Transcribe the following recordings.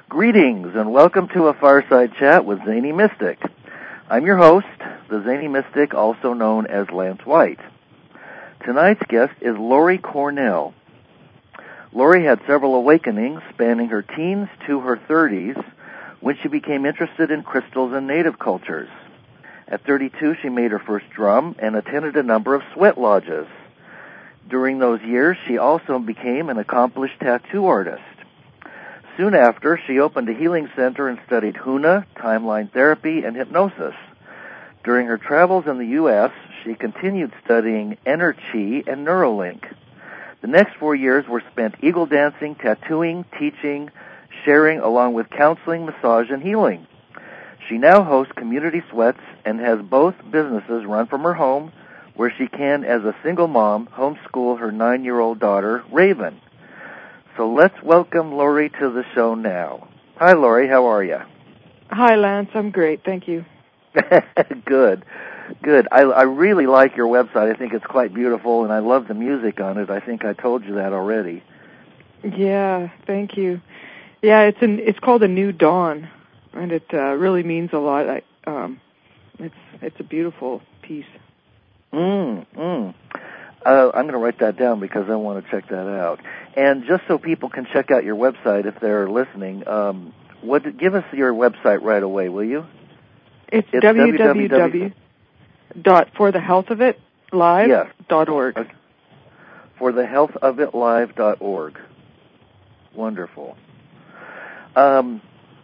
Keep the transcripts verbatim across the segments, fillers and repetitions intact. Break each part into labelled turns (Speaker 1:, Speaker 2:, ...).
Speaker 1: Greetings and welcome to a Fireside Chat with Zany Mystic. I'm your host, the Zany Mystic, also known as Lance White. Tonight's guest is Lori Cornell. Lori had several awakenings spanning her teens to her thirties when she became interested in crystals and native cultures. At thirty-two, she made her first drum and attended a number of sweat lodges. During those years, she also became an accomplished tattoo artist. Soon after, she opened a healing center and studied Huna, timeline therapy, and hypnosis. During her travels in the U S, she continued studying Energy and Neuralink. The next four years were spent eagle dancing, tattooing, teaching, sharing, along with counseling, massage, and healing. She now hosts Community Sweats and has both businesses run from her home, where she can, as a single mom, homeschool her nine-year-old daughter, Raven. So let's welcome Lori to the show now. Hi, Lori. How are you?
Speaker 2: Hi, Lance. I'm great. Thank you.
Speaker 1: Good. Good. I, I really like your website. I think it's quite beautiful, and I love the music on it. I think I told you that already.
Speaker 2: Yeah, thank you. Yeah, it's an it's called A New Dawn, and it uh, really means a lot. I, um, it's it's a beautiful piece.
Speaker 1: Mm, mm. Uh, I'm going to write that down because I want to check that out. And just so people can check out your website if they're listening, um, what give us your website right away, will you?
Speaker 2: It's, it's w w w dot for the health of it live dot org.
Speaker 1: Yes. Okay. for the health of it live dot org. Wonderful. Um,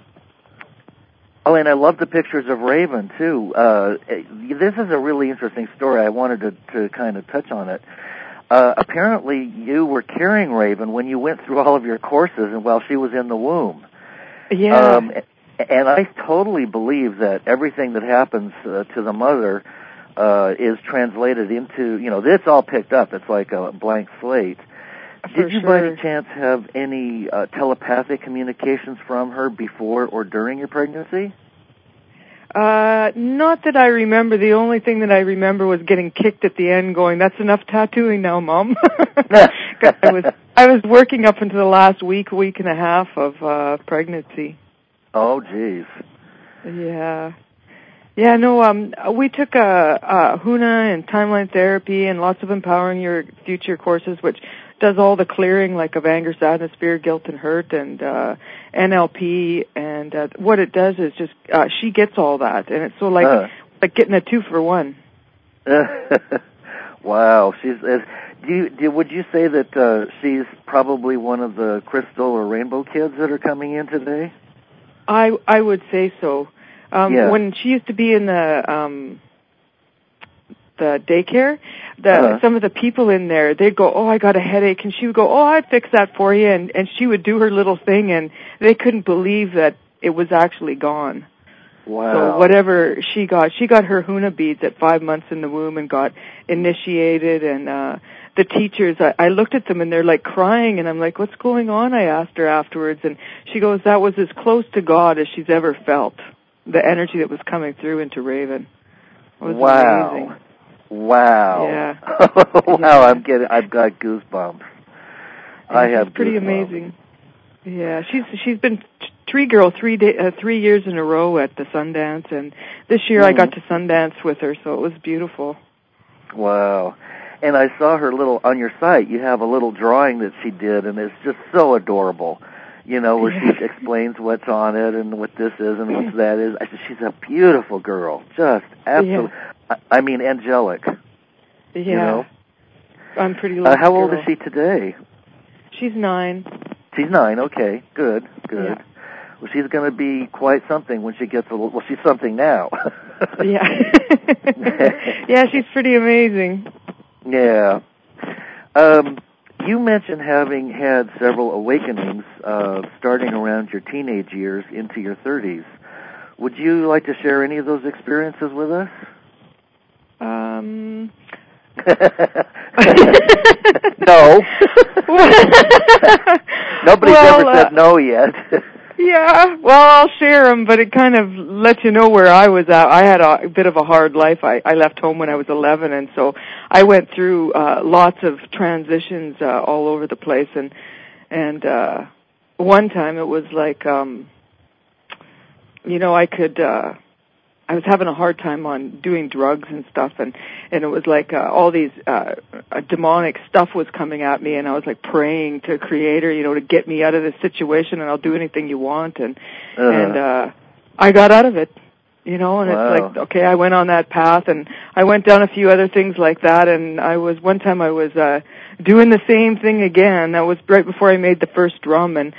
Speaker 1: oh, and I love the pictures of Raven, too. Uh, this is a really interesting story. I wanted to, to kind of touch on it. Uh, apparently, you were carrying Raven when you went through all of your courses and while she was in the womb.
Speaker 2: Yeah.
Speaker 1: Um, and I totally believe that everything that happens uh, to the mother uh, is translated into, you know, it's all picked up. It's like a blank slate.
Speaker 2: For
Speaker 1: Did you
Speaker 2: sure.
Speaker 1: by any chance have any uh, telepathic communications from her before or during your pregnancy?
Speaker 2: Uh, not that I remember. The only thing that I remember was getting kicked at the end going, that's enough tattooing now, Mom. I was I was working up into the last week, week and a half of uh, pregnancy.
Speaker 1: Oh, geez.
Speaker 2: Yeah. Yeah, no, um, we took a, a Huna and timeline therapy and lots of empowering your future courses, which does all the clearing, like of anger, sadness, fear, guilt, and hurt, and uh, N L P. And uh, what it does is just uh, she gets all that, and it's so like uh. like getting a two for one.
Speaker 1: Wow, she's. Uh, do you, do would you say that uh, she's probably one of the crystal or rainbow kids that are coming in today?
Speaker 2: I I would say so. Um,
Speaker 1: yeah.
Speaker 2: When she used to be in the um, the daycare, the
Speaker 1: uh-huh.
Speaker 2: some of the people in there, they'd go, oh, I got a headache, and she would go, oh, I'd fix that for you, and, and she would do her little thing, and they couldn't believe that it was actually gone.
Speaker 1: Wow.
Speaker 2: So whatever she got, she got her Huna beads at five months in the womb and got initiated, and uh the teachers, I, I looked at them, and they're like crying, and I'm like, what's going on? I asked her afterwards, and she goes, that was as close to God as she's ever felt, the energy that was coming through into Raven. It was
Speaker 1: wow.
Speaker 2: amazing.
Speaker 1: Wow.
Speaker 2: Yeah.
Speaker 1: wow,
Speaker 2: yeah.
Speaker 1: I'm getting, I've got goosebumps.
Speaker 2: Yeah,
Speaker 1: I have
Speaker 2: she's pretty
Speaker 1: goosebumps.
Speaker 2: amazing. Yeah, she's she's been tree girl three day, uh, three years in a row at the Sundance, and this year
Speaker 1: mm-hmm.
Speaker 2: I got to Sundance with her, so it was beautiful.
Speaker 1: Wow. And I saw her little, on your site, you have a little drawing that she did, and it's just so adorable, you know, where
Speaker 2: yeah.
Speaker 1: she explains what's on it and what this is and what that is. I said, she's a beautiful girl, just absolutely, yeah. I, I mean, angelic.
Speaker 2: Yeah.
Speaker 1: You know?
Speaker 2: I'm pretty lucky.
Speaker 1: Uh, how old
Speaker 2: girl.
Speaker 1: is she today?
Speaker 2: She's nine.
Speaker 1: She's nine, okay, good, good.
Speaker 2: Yeah.
Speaker 1: Well, she's going to be quite something when she gets a little, well, she's something now.
Speaker 2: yeah. yeah, she's pretty amazing.
Speaker 1: Yeah. Um, you mentioned having had several awakenings uh, starting around your teenage years into your thirties. Would you like to share any of those experiences with us?
Speaker 2: Um...
Speaker 1: no. Nobody's
Speaker 2: well,
Speaker 1: ever said
Speaker 2: uh,
Speaker 1: no yet.
Speaker 2: Yeah, well, I'll share them, but it kind of lets you know where I was at. I had a, a bit of a hard life. I, I left home when I was eleven, and so I went through uh, lots of transitions uh, all over the place. And and uh, one time it was like um, you know, I could, uh, I was having a hard time on doing drugs and stuff, and, and it was like uh, all these uh, uh, demonic stuff was coming at me, and I was like praying to Creator, you know, to get me out of this situation, and I'll do anything you want, and uh-huh. and uh, I got out of it, you know, and
Speaker 1: wow.
Speaker 2: it's like, okay, I went on that path, and I went down a few other things like that, and I was, one time I was uh, doing the same thing again. That was right before I made the first drum, and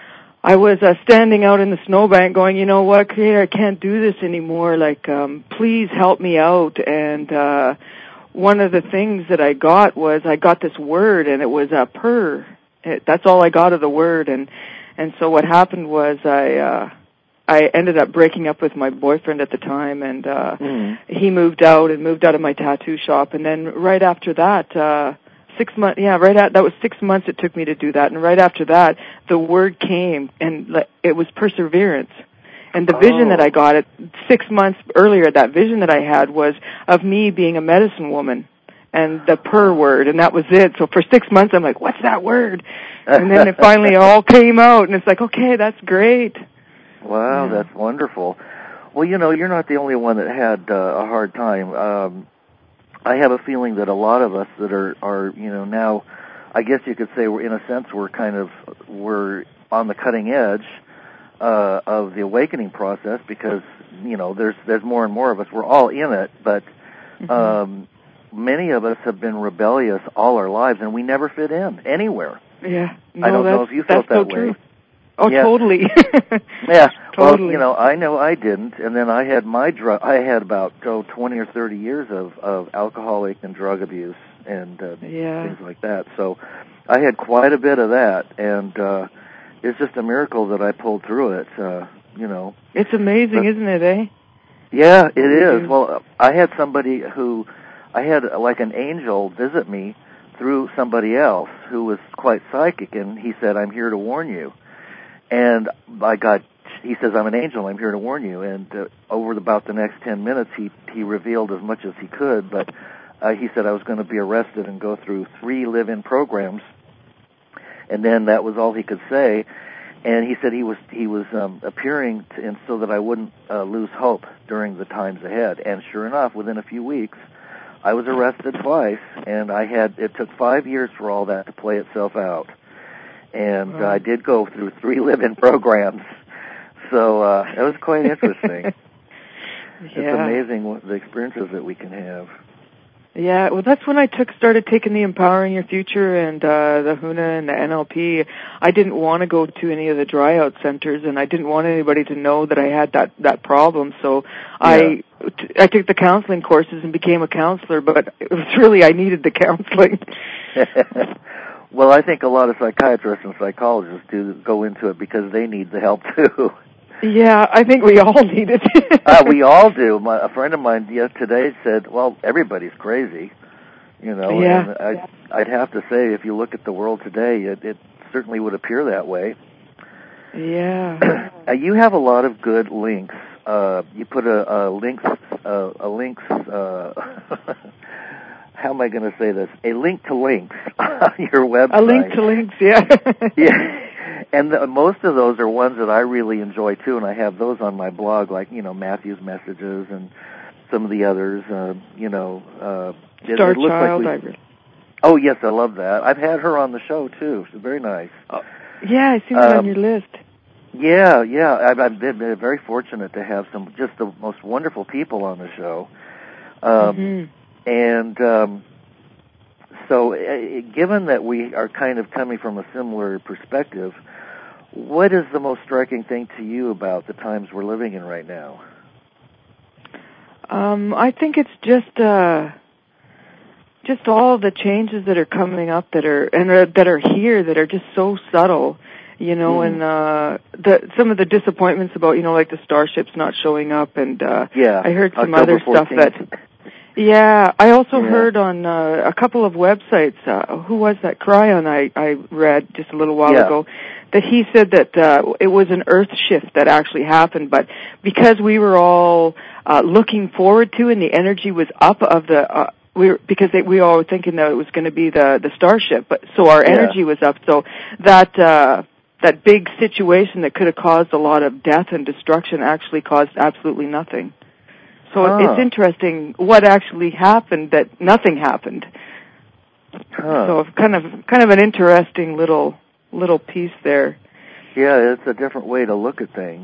Speaker 2: I was uh, standing out in the snowbank going, you know what, Creator, I can't do this anymore. Like, um, please help me out. And uh, one of the things that I got was I got this word, and it was a uh, purr. It, that's all I got of the word. And and so what happened was I uh, I ended up breaking up with my boyfriend at the time, and uh, mm. he moved out and moved out of my tattoo shop. And then right after that, uh, Six months, yeah, right at, that was six months it took me to do that. And right after that, the word came, and it was perseverance. And the oh. vision that I got it six months earlier, that vision that I had was of me being a medicine woman, and the per word, and that was it. So for six months, I'm like, what's that word? And then it finally all came out, and it's like, okay, that's great.
Speaker 1: Wow, yeah. That's wonderful. Well, you know, you're not the only one that had uh, a hard time. Um, I have a feeling that a lot of us that are, are, you know, now, I guess you could say we're, in a sense, we're kind of, we're on the cutting edge uh, of the awakening process because, you know, there's there's more and more of us. We're all in it, but mm-hmm. um, many of us have been rebellious all our lives, and we never fit in anywhere.
Speaker 2: Yeah. No,
Speaker 1: I don't know if you felt that
Speaker 2: so
Speaker 1: way.
Speaker 2: True. Oh,
Speaker 1: yeah.
Speaker 2: totally.
Speaker 1: yeah.
Speaker 2: Totally.
Speaker 1: Well, you know, I know I didn't, and then I had my drug. I had about oh, twenty or thirty years of of alcoholic and drug abuse and uh,
Speaker 2: yeah.
Speaker 1: things like that. So I had quite a bit of that, and uh, it's just a miracle that I pulled through it. Uh, you know,
Speaker 2: it's amazing, but, isn't it? Eh?
Speaker 1: Yeah, it is. Well, I had somebody who I had like an angel visit me through somebody else who was quite psychic, and he said, "I'm here to warn you." And I got, he says, "I'm an angel, I'm here to warn you." And uh, over about the next ten minutes, he, he revealed as much as he could, but uh, he said I was going to be arrested and go through three live-in programs, and then that was all he could say. And he said he was he was um, appearing to, and so that I wouldn't uh, lose hope during the times ahead. And sure enough, within a few weeks, I was arrested twice, and I had, it took five years for all that to play itself out. And uh, I did go through three live-in programs, so uh, it was quite interesting.
Speaker 2: Yeah.
Speaker 1: It's amazing what the experiences that we can have.
Speaker 2: Yeah, well, that's when I took started taking the Empowering Your Future and uh, the Huna and the N L P. I didn't want to go to any of the dry-out centers, and I didn't want anybody to know that I had that that problem. So yeah. I I took the counseling courses and became a counselor, but it was really I needed the counseling.
Speaker 1: Well, I think a lot of psychiatrists and psychologists do go into it because they need the help too.
Speaker 2: Yeah, I think we all need it.
Speaker 1: uh, we all do. My, a friend of mine yeah, today said, "Well, everybody's crazy," you know.
Speaker 2: Yeah.
Speaker 1: And I, I'd have to say, if you look at the world today, it, it certainly would appear that way.
Speaker 2: Yeah.
Speaker 1: uh, you have a lot of good links. Uh, you put a, a links, uh, a links. Uh, how am I going to say this? A link to links on your website.
Speaker 2: A link to links, yeah.
Speaker 1: Yeah. And the, most of those are ones that I really enjoy, too, and I have those on my blog, like, you know, Matthew's Messages and some of the others, uh, you know. Uh,
Speaker 2: Star
Speaker 1: it, it
Speaker 2: Child.
Speaker 1: like we, oh, yes, I love that. I've had her on the show, too. She's very nice. Oh.
Speaker 2: Yeah, I see that um, on your list.
Speaker 1: Yeah, yeah. I've, I've been very fortunate to have some just the most wonderful people on the show. Um, mm-hmm. And um, so uh, given that we are kind of coming from a similar perspective, what is the most striking thing to you about the times we're living in right now?
Speaker 2: Um, I think it's just uh, just all the changes that are coming up that are and uh, that are here that are just so subtle, you know, mm. and uh, the some of the disappointments about, you know, like the starships not showing up, and uh,
Speaker 1: yeah,
Speaker 2: I heard some
Speaker 1: October
Speaker 2: other
Speaker 1: fourteenth.
Speaker 2: Stuff that. Yeah, I also
Speaker 1: yeah.
Speaker 2: heard on uh, a couple of websites, uh, who was that, Cryon, I, I read just a little while
Speaker 1: yeah.
Speaker 2: ago, that he said that uh, it was an earth shift that actually happened, but because we were all uh, looking forward to and the energy was up of the, uh, we were, because they, we all were thinking that it was going to be the, the starship, but so our
Speaker 1: yeah.
Speaker 2: energy was up, so that, uh, that big situation that could have caused a lot of death and destruction actually caused absolutely nothing. So
Speaker 1: huh.
Speaker 2: it's interesting what actually happened that nothing happened.
Speaker 1: Huh.
Speaker 2: So it's kind of kind of an interesting little little piece there.
Speaker 1: Yeah, it's a different way to look at things.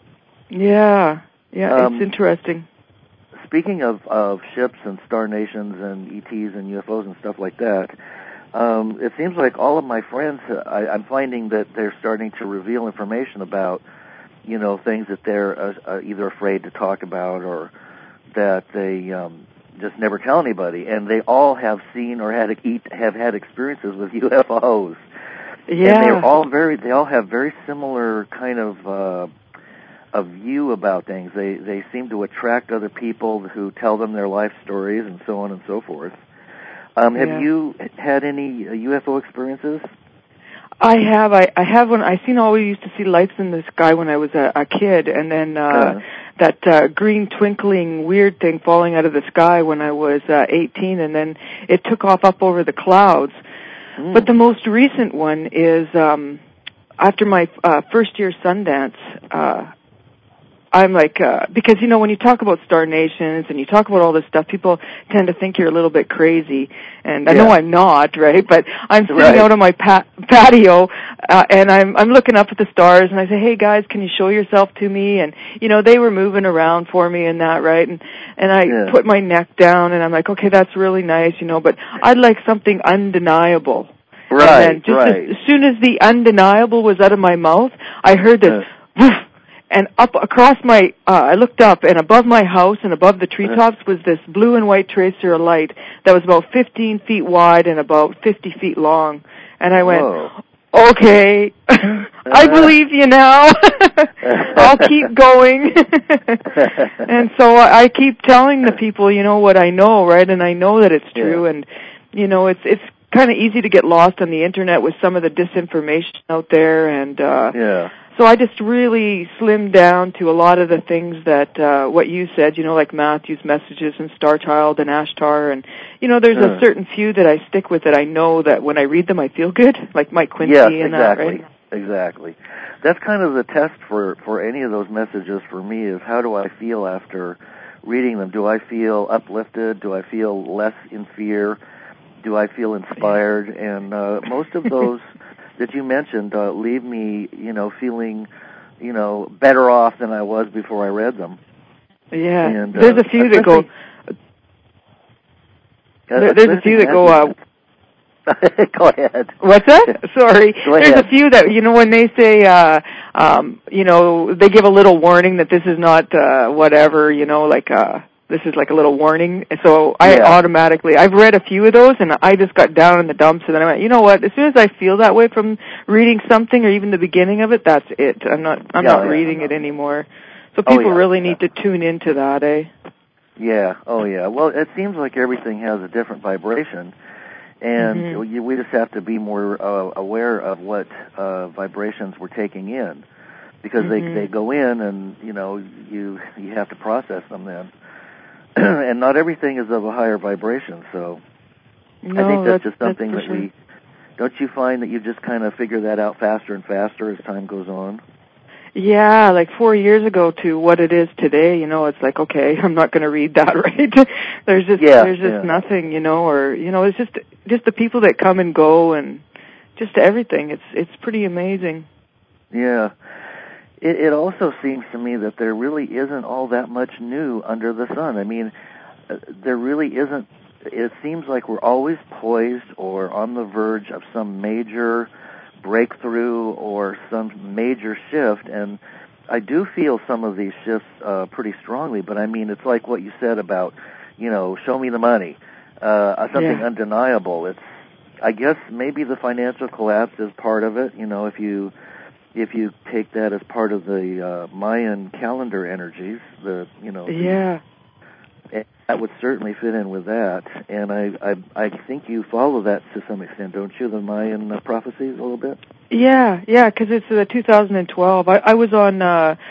Speaker 2: Yeah, yeah,
Speaker 1: Um,
Speaker 2: it's interesting.
Speaker 1: Speaking of, of ships and star nations and E Ts and U F Os and stuff like that, um, it seems like all of my friends, uh, I, I'm finding that they're starting to reveal information about, you know, things that they're uh, uh, either afraid to talk about or that they um, just never tell anybody. And they all have seen or had have had experiences with U F Os.
Speaker 2: Yeah.
Speaker 1: And they're all very, they all have very similar kind of uh, a view about things. They they seem to attract other people who tell them their life stories and so on and so forth. Um, have
Speaker 2: yeah.
Speaker 1: you had any uh, U F O experiences?
Speaker 2: I have. I, I have one. I seen always used to see lights in the sky when I was a, a kid, and then uh, uh, that uh, green twinkling weird thing falling out of the sky when I was uh, eighteen, and then it took off up over the clouds. Mm. But the most recent one is um, after my uh, first year Sundance. Uh, I'm like, uh, because, you know, when you talk about star nations and you talk about all this stuff, people tend to think you're a little bit crazy. And I yeah. know I'm not, right? But I'm sitting right. out on my pa- patio, uh, and I'm, I'm looking up at the stars, and I say, hey, guys, can you show yourself to me? And, you know, they were moving around for me and that, right? And, and I yeah. put my neck down, and I'm like, okay, that's really nice, you know, but I'd like something undeniable.
Speaker 1: Right,
Speaker 2: and then just
Speaker 1: right.
Speaker 2: as, as soon as the undeniable was out of my mouth, I heard this, uh. woof. And up across my, uh, I looked up, and above my house and above the treetops was this blue and white tracer of light that was about fifteen feet wide and about fifty feet long. And I went, Whoa. okay, I believe you now. I'll keep going. And so I keep telling the people, you know, what I know, right? And I know that it's true. Yeah. And, you know, it's it's kind of easy to get lost on the Internet with some of the disinformation out there. And, uh,
Speaker 1: yeah.
Speaker 2: So I just really slimmed down to a lot of the things that, uh, what you said, you know, like Matthew's Messages and Star Child and Ashtar. And, you know, there's uh. a certain few that I stick with that I know that when I read them I feel good, like Mike Quincy
Speaker 1: yes,
Speaker 2: and
Speaker 1: exactly,
Speaker 2: that, right?
Speaker 1: Exactly. That's kind of the test for, for any of those messages for me is how do I feel after reading them? Do I feel uplifted? Do I feel less in fear? Do I feel inspired? And uh, most of those that you mentioned uh, leave me, you know, feeling, you know, better off than I was before I read them.
Speaker 2: Yeah,
Speaker 1: and, uh,
Speaker 2: there's a few that go. There, there's a few that go. Uh,
Speaker 1: go ahead.
Speaker 2: What's that? Sorry.
Speaker 1: Go
Speaker 2: there's
Speaker 1: ahead.
Speaker 2: a few that, you know, when they say, uh, um, you know, they give a little warning that this is not uh, whatever, you know, like. Uh, This is like a little warning. So I
Speaker 1: yeah.
Speaker 2: automatically, I've read a few of those, and I just got down in the dumps, and then I went, you know what, as soon as I feel that way from reading something or even the beginning of it, that's it. I'm not I'm
Speaker 1: yeah,
Speaker 2: not
Speaker 1: yeah,
Speaker 2: reading
Speaker 1: no.
Speaker 2: it anymore. So people
Speaker 1: oh, yeah,
Speaker 2: really
Speaker 1: yeah.
Speaker 2: need to tune into that, eh?
Speaker 1: Yeah, oh yeah. Well, it seems like everything has a different vibration, and
Speaker 2: mm-hmm.
Speaker 1: you, we just have to be more uh, aware of what uh, vibrations we're taking in, because mm-hmm. they they go in, and, you know, you you have to process them then. And not everything is of a higher vibration, so
Speaker 2: no,
Speaker 1: I think that's,
Speaker 2: that's
Speaker 1: just something
Speaker 2: that's
Speaker 1: that
Speaker 2: sure.
Speaker 1: we, don't you find that you just kind of figure that out faster and faster as time goes on?
Speaker 2: Yeah, like four years ago to what it is today, you know, it's like, okay, I'm not going to read that, right? there's just,
Speaker 1: yeah,
Speaker 2: there's just
Speaker 1: yeah.
Speaker 2: nothing, you know, or, you know, it's just, just the people that come and go and just everything. It's, it's pretty amazing.
Speaker 1: Yeah. It, it also seems to me that there really isn't all that much new under the sun. I mean, uh, there really isn't. It seems like we're always poised or on the verge of some major breakthrough or some major shift, and I do feel some of these shifts uh, pretty strongly, but I mean, it's like what you said about, you know, show me the money, uh, something
Speaker 2: yeah.
Speaker 1: undeniable. It's, I guess maybe the financial collapse is part of it, you know, if you if you take that as part of the uh, Mayan calendar energies, the, you know, the,
Speaker 2: yeah.
Speaker 1: that would certainly fit in with that. And I, I, I think you follow that to some extent, don't you? The Mayan uh, prophecies a little bit.
Speaker 2: Yeah, yeah, because it's uh, two thousand twelve. I, I was on. Uh,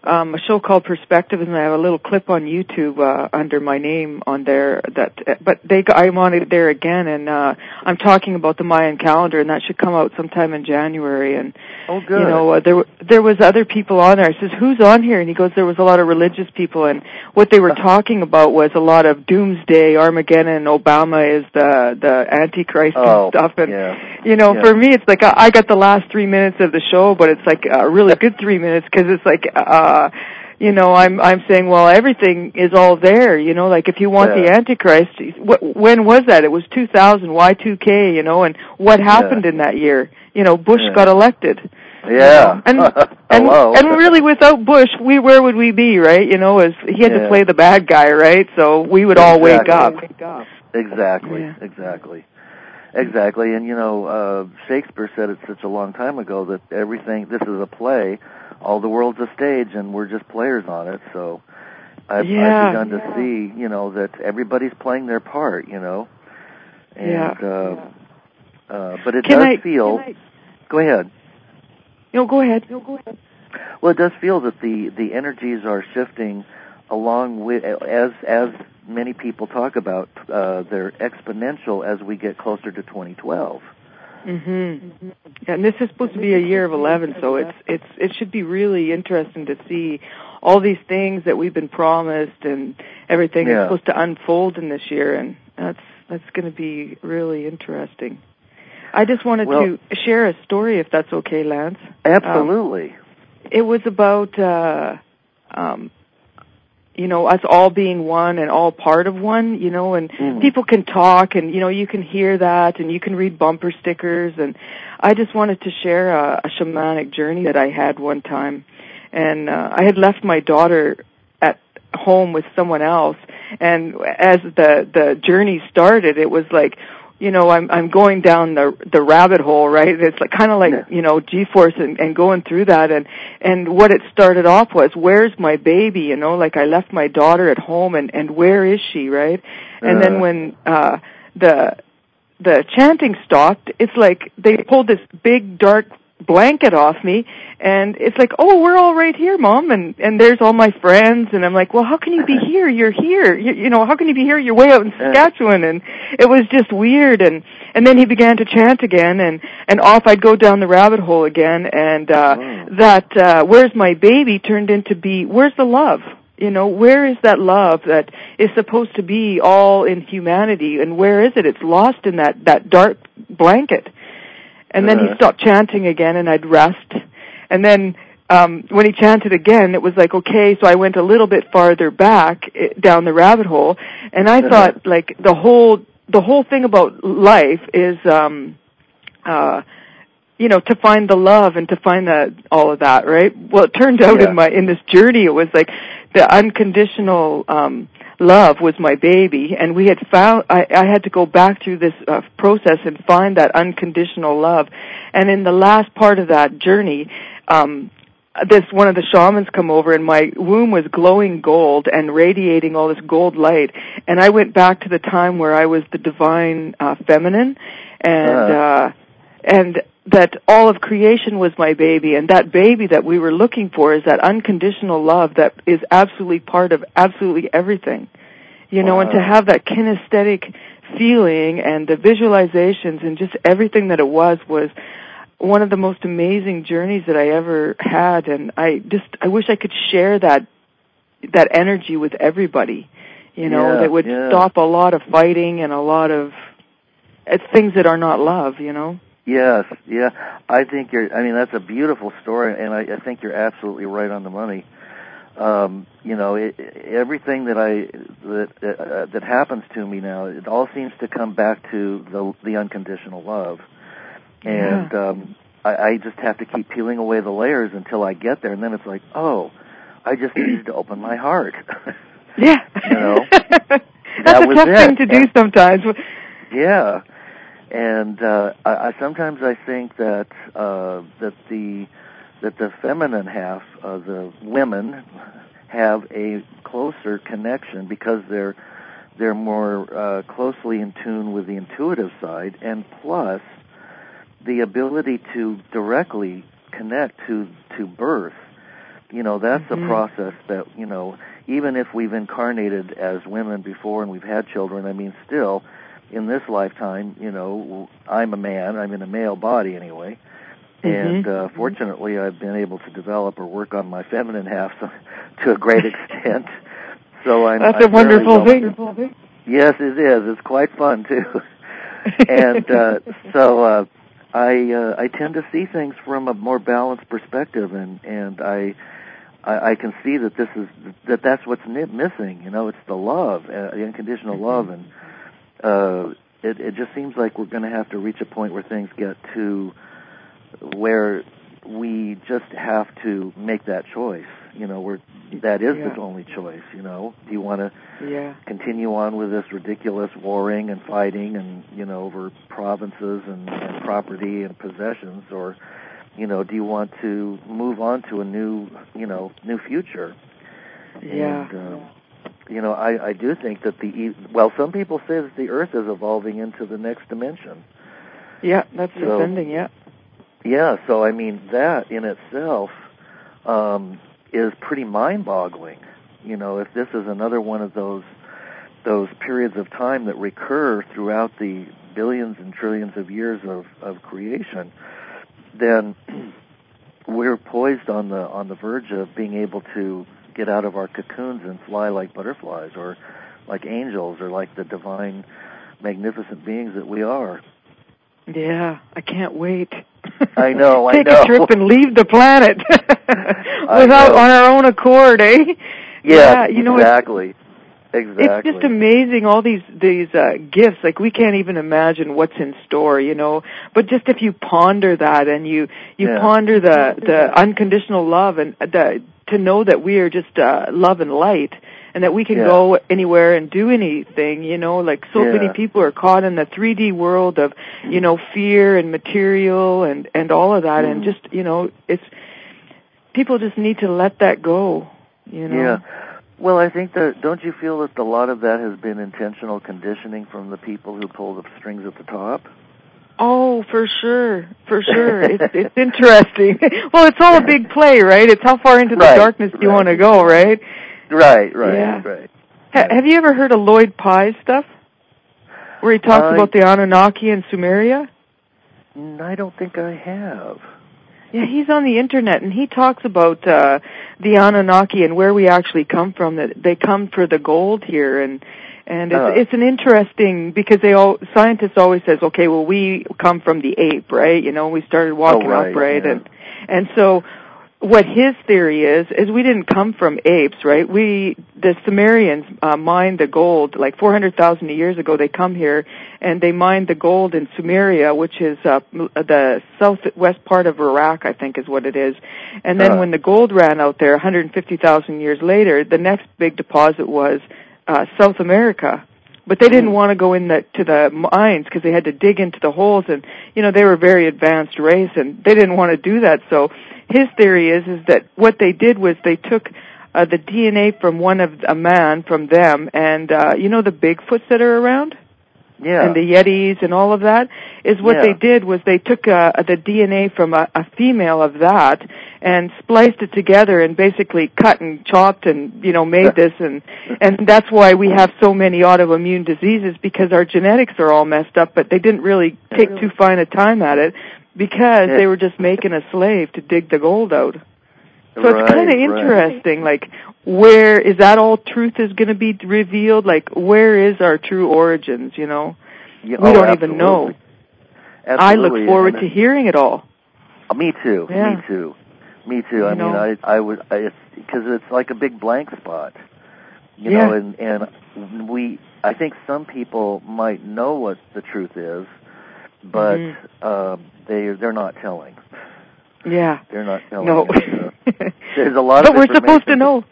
Speaker 2: um, a show called Perspective, and I have a little clip on YouTube uh, under my name on there. That, but they, I'm on it there again, and uh, I'm talking about the Mayan calendar, and that should come out sometime in January. And
Speaker 1: oh, good.
Speaker 2: You know, uh, there there was other people on there. I says, "Who's on here?" And he goes, "There was a lot of religious people, and what they were talking about was a lot of doomsday, Armageddon, Obama is the the Antichrist
Speaker 1: oh,
Speaker 2: and stuff." And
Speaker 1: yeah.
Speaker 2: you know,
Speaker 1: yeah.
Speaker 2: for me, it's like I, I got the last three minutes of the show, but it's like a really good three minutes because it's like. Uh, You know, I'm I'm saying, well, everything is all there. You know, like if you want
Speaker 1: yeah.
Speaker 2: the Antichrist, wh- when was that? It was two thousand, Y two K. You know, and what happened
Speaker 1: yeah.
Speaker 2: in that year? You know, Bush
Speaker 1: yeah.
Speaker 2: got elected.
Speaker 1: Yeah,
Speaker 2: you know? and and
Speaker 1: Hello.
Speaker 2: and really, without Bush, we where would we be, right? You know, as he had
Speaker 1: yeah.
Speaker 2: to play the bad guy, right? So we would
Speaker 1: exactly.
Speaker 2: all wake up. Wake up.
Speaker 1: Exactly,
Speaker 2: yeah.
Speaker 1: exactly, exactly. And you know, uh, Shakespeare said it such a long time ago that everything. This is a play. All the world's a stage, and we're just players on it. So I've,
Speaker 2: yeah,
Speaker 1: I've begun
Speaker 2: yeah.
Speaker 1: to see, you know, that everybody's playing their part, you know. And,
Speaker 2: yeah.
Speaker 1: uh,
Speaker 2: yeah.
Speaker 1: Uh, but it
Speaker 2: can
Speaker 1: does
Speaker 2: I,
Speaker 1: feel.
Speaker 2: I,
Speaker 1: go ahead.
Speaker 2: No, go ahead. No, go ahead.
Speaker 1: Well, it does feel that the, the energies are shifting along with, as as many people talk about, uh, they're exponential as we get closer to twenty twelve.
Speaker 2: Mm-hmm. And this is supposed to be a year of eleven, so it's it's it should be really interesting to see all these things that we've been promised and everything
Speaker 1: yeah.
Speaker 2: is supposed to unfold in this year, and that's that's going to be really interesting. I just wanted
Speaker 1: well,
Speaker 2: to share a story, if that's okay, Lance.
Speaker 1: Absolutely.
Speaker 2: Um, it was about uh, um, you know, us all being one and all part of one, you know, and
Speaker 1: mm.
Speaker 2: people can talk and, you know, you can hear that and you can read bumper stickers. And I just wanted to share a, a shamanic journey that I had one time. And uh, I had left my daughter at home with someone else. And as the, the journey started, it was like, you know, I'm I'm going down the the rabbit hole, right? It's like kind of like, you know, G-force and, and going through that, and and what it started off was, where's my baby? You know, like I left my daughter at home, and and where is she, right? And
Speaker 1: uh.
Speaker 2: then when uh the the chanting stopped, it's like they pulled this big dark blanket off me, and it's like, oh, we're all right here, Mom, and and there's all my friends, and I'm like, well, how can you be here? You're here, you, you know, how can you be here? You're way out in Saskatchewan. And it was just weird. And and then he began to chant again, and and off I'd go down the rabbit hole again, and uh
Speaker 1: wow.
Speaker 2: that uh where's my baby turned into be, where's the love? You know, where is that love that is supposed to be all in humanity, and where is it? It's lost in that that dark blanket. And then he stopped chanting again, and I'd rest. And then um, when he chanted again, it was like, okay, so I went a little bit farther back down the rabbit hole, and I thought, like, the whole the whole thing about life is, um, uh, you know, to find the love and to find the, all of that, right? Well, it turned out
Speaker 1: yeah.
Speaker 2: in my in this journey, it was like the unconditional um love was my baby, and we had found, I, I had to go back through this uh, process and find that unconditional love. And in the last part of that journey, um, this, one of the shamans come over, and my womb was glowing gold and radiating all this gold light. And I went back to the time where I was the divine uh, feminine, and,
Speaker 1: uh-huh.
Speaker 2: uh, and that all of creation was my baby, and that baby that we were looking for is that unconditional love that is absolutely part of absolutely everything. You know,
Speaker 1: wow.
Speaker 2: and to have that kinesthetic feeling and the visualizations and just everything that it was, was one of the most amazing journeys that I ever had. And I just, I wish I could share that, that energy with everybody, you know,
Speaker 1: yeah,
Speaker 2: that would
Speaker 1: yeah.
Speaker 2: stop a lot of fighting and a lot of uh, things that are not love, you know?
Speaker 1: Yes, yeah. I think you're, I mean, that's a beautiful story, and I, I think you're absolutely right on the money. Um, you know, it, everything that I, that, uh, that happens to me now, it all seems to come back to the, the unconditional love. And,
Speaker 2: yeah.
Speaker 1: um, I, I just have to keep peeling away the layers until I get there, and then it's like, oh, I just needed to open my heart.
Speaker 2: Yeah.
Speaker 1: You know?
Speaker 2: That's
Speaker 1: that
Speaker 2: a
Speaker 1: was
Speaker 2: tough
Speaker 1: it.
Speaker 2: thing to do
Speaker 1: and,
Speaker 2: sometimes.
Speaker 1: Yeah. And uh, I, I sometimes I think that uh, that the that the feminine half of the women have a closer connection because they're they're more uh, closely in tune with the intuitive side, and plus the ability to directly connect to to birth You know, that's
Speaker 2: mm-hmm.
Speaker 1: a process that, you know, even if we've incarnated as women before and we've had children, I mean, still, in this lifetime, you know, I'm a man, I'm in a male body anyway, and
Speaker 2: mm-hmm.
Speaker 1: uh, fortunately I've been able to develop or work on my feminine half to a great extent. So I'm
Speaker 2: That's
Speaker 1: I'm
Speaker 2: a wonderful
Speaker 1: really,
Speaker 2: thing.
Speaker 1: Yes, it is. It's quite fun, too. and uh, so uh, I uh, I tend to see things from a more balanced perspective, and, and I, I I can see that this is that that's what's missing. You know, it's the love, uh, the unconditional love, and uh, it it just seems like we're going to have to reach a point where things get to where we just have to make that choice. You know, where that is
Speaker 2: yeah.
Speaker 1: the only choice. You know, do you want to
Speaker 2: yeah.
Speaker 1: continue on with this ridiculous warring and fighting and, you know, over provinces and, and property and possessions, or, you know, do you want to move on to a new, you know, new future?
Speaker 2: Yeah.
Speaker 1: And, um, you know, I, I do think that the, well, some people say that the Earth is evolving into the next dimension.
Speaker 2: Yeah, that's
Speaker 1: so,
Speaker 2: ascending, yeah.
Speaker 1: Yeah, so, I mean, that in itself um, is pretty mind-boggling. You know, if this is another one of those those periods of time that recur throughout the billions and trillions of years of, of creation, then we're poised on the on the verge of being able to get out of our cocoons and fly like butterflies, or like angels, or like the divine, magnificent beings that we are.
Speaker 2: Yeah, I can't wait.
Speaker 1: I know, I
Speaker 2: Take
Speaker 1: know.
Speaker 2: a trip and leave the planet without on our own accord, eh?
Speaker 1: Yeah,
Speaker 2: yeah you know,
Speaker 1: exactly.
Speaker 2: It's,
Speaker 1: exactly.
Speaker 2: It's just amazing, all these these uh, gifts. Like, we can't even imagine what's in store, you know. But just if you ponder that, and you you
Speaker 1: yeah.
Speaker 2: ponder the the unconditional love, and the to know that we are just uh, love and light, and that we can
Speaker 1: yeah.
Speaker 2: go anywhere and do anything, you know, like so
Speaker 1: yeah.
Speaker 2: many people are caught in the three D world of, you know, fear and material and, and all of that, mm. and just, you know, it's, people just need to let that go, you know.
Speaker 1: Yeah. Well, I think that, don't you feel that a lot of that has been intentional conditioning from the people who pull the strings at the top?
Speaker 2: Oh, for sure, for sure. It's it's interesting. Well, it's all a big play, right? It's how far into the
Speaker 1: right,
Speaker 2: darkness do you
Speaker 1: right.
Speaker 2: want to go, right?
Speaker 1: Right, right,
Speaker 2: yeah.
Speaker 1: right.
Speaker 2: Ha- have you ever heard of Lloyd Pye's stuff, where he talks
Speaker 1: uh,
Speaker 2: about the Anunnaki and Sumeria?
Speaker 1: I don't think I have.
Speaker 2: Yeah, he's on the internet, and he talks about uh, the Anunnaki and where we actually come from. That they come for the gold here, and and it's, uh. it's an interesting, because they all scientists always says, okay, well, we come from the ape, right? You know, we started walking
Speaker 1: oh, right,
Speaker 2: upright,
Speaker 1: yeah.
Speaker 2: and and so what his theory is is we didn't come from apes, right? We the Sumerians uh, mined the gold like four hundred thousand years ago. They come here and they mined the gold in Sumeria, which is uh, the southwest part of Iraq, I think is what it is. And then uh. when the gold ran out there one hundred fifty thousand years later, the next big deposit was uh, South America. But they didn't want to go in the, to the mines because they had to dig into the holes, and you know they were a very advanced race, and they didn't want to do that. So his theory is is that what they did was they took uh, the D N A from one of a man from them, and uh, you know the Bigfoots that are around,
Speaker 1: yeah,
Speaker 2: and the Yetis and all of that. Is what
Speaker 1: yeah.
Speaker 2: they did was they took uh, the D N A from a, a female of that and spliced it together and basically cut and chopped and, you know, made this, and and that's why we have so many autoimmune diseases, because our genetics are all messed up, but they didn't really take too fine a time at it because
Speaker 1: yeah.
Speaker 2: they were just making a slave to dig the gold out. So
Speaker 1: right,
Speaker 2: it's kind of interesting,
Speaker 1: right.
Speaker 2: like, where is that all truth is going to be revealed? Like, where is our true origins, you know?
Speaker 1: Yeah,
Speaker 2: we
Speaker 1: oh,
Speaker 2: don't
Speaker 1: absolutely.
Speaker 2: even know.
Speaker 1: Absolutely.
Speaker 2: I look forward
Speaker 1: and
Speaker 2: to hearing it all.
Speaker 1: Me too.
Speaker 2: Yeah.
Speaker 1: Me too. Me too.
Speaker 2: You
Speaker 1: I
Speaker 2: know.
Speaker 1: mean, I I would because it's, it's like a big blank spot, you
Speaker 2: yeah.
Speaker 1: know, and and we I think some people might know what the truth is, but
Speaker 2: mm-hmm.
Speaker 1: uh, they they're not telling.
Speaker 2: Yeah.
Speaker 1: They're not telling.
Speaker 2: No.
Speaker 1: And, uh, there's a lot
Speaker 2: but
Speaker 1: of
Speaker 2: we're supposed to know.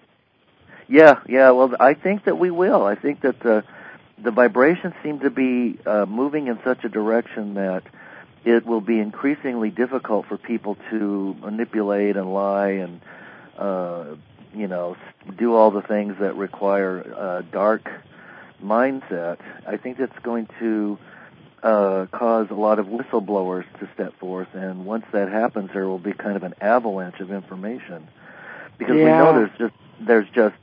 Speaker 1: Yeah, yeah. Well, I think that we will. I think that the the vibrations seem to be uh, moving in such a direction that it will be increasingly difficult for people to manipulate and lie and, uh, you know, do all the things that require a dark mindset. I think that's going to uh, cause a lot of whistleblowers to step forth, and once that happens, there will be kind of an avalanche of information. because
Speaker 2: yeah.
Speaker 1: we know there's just there's just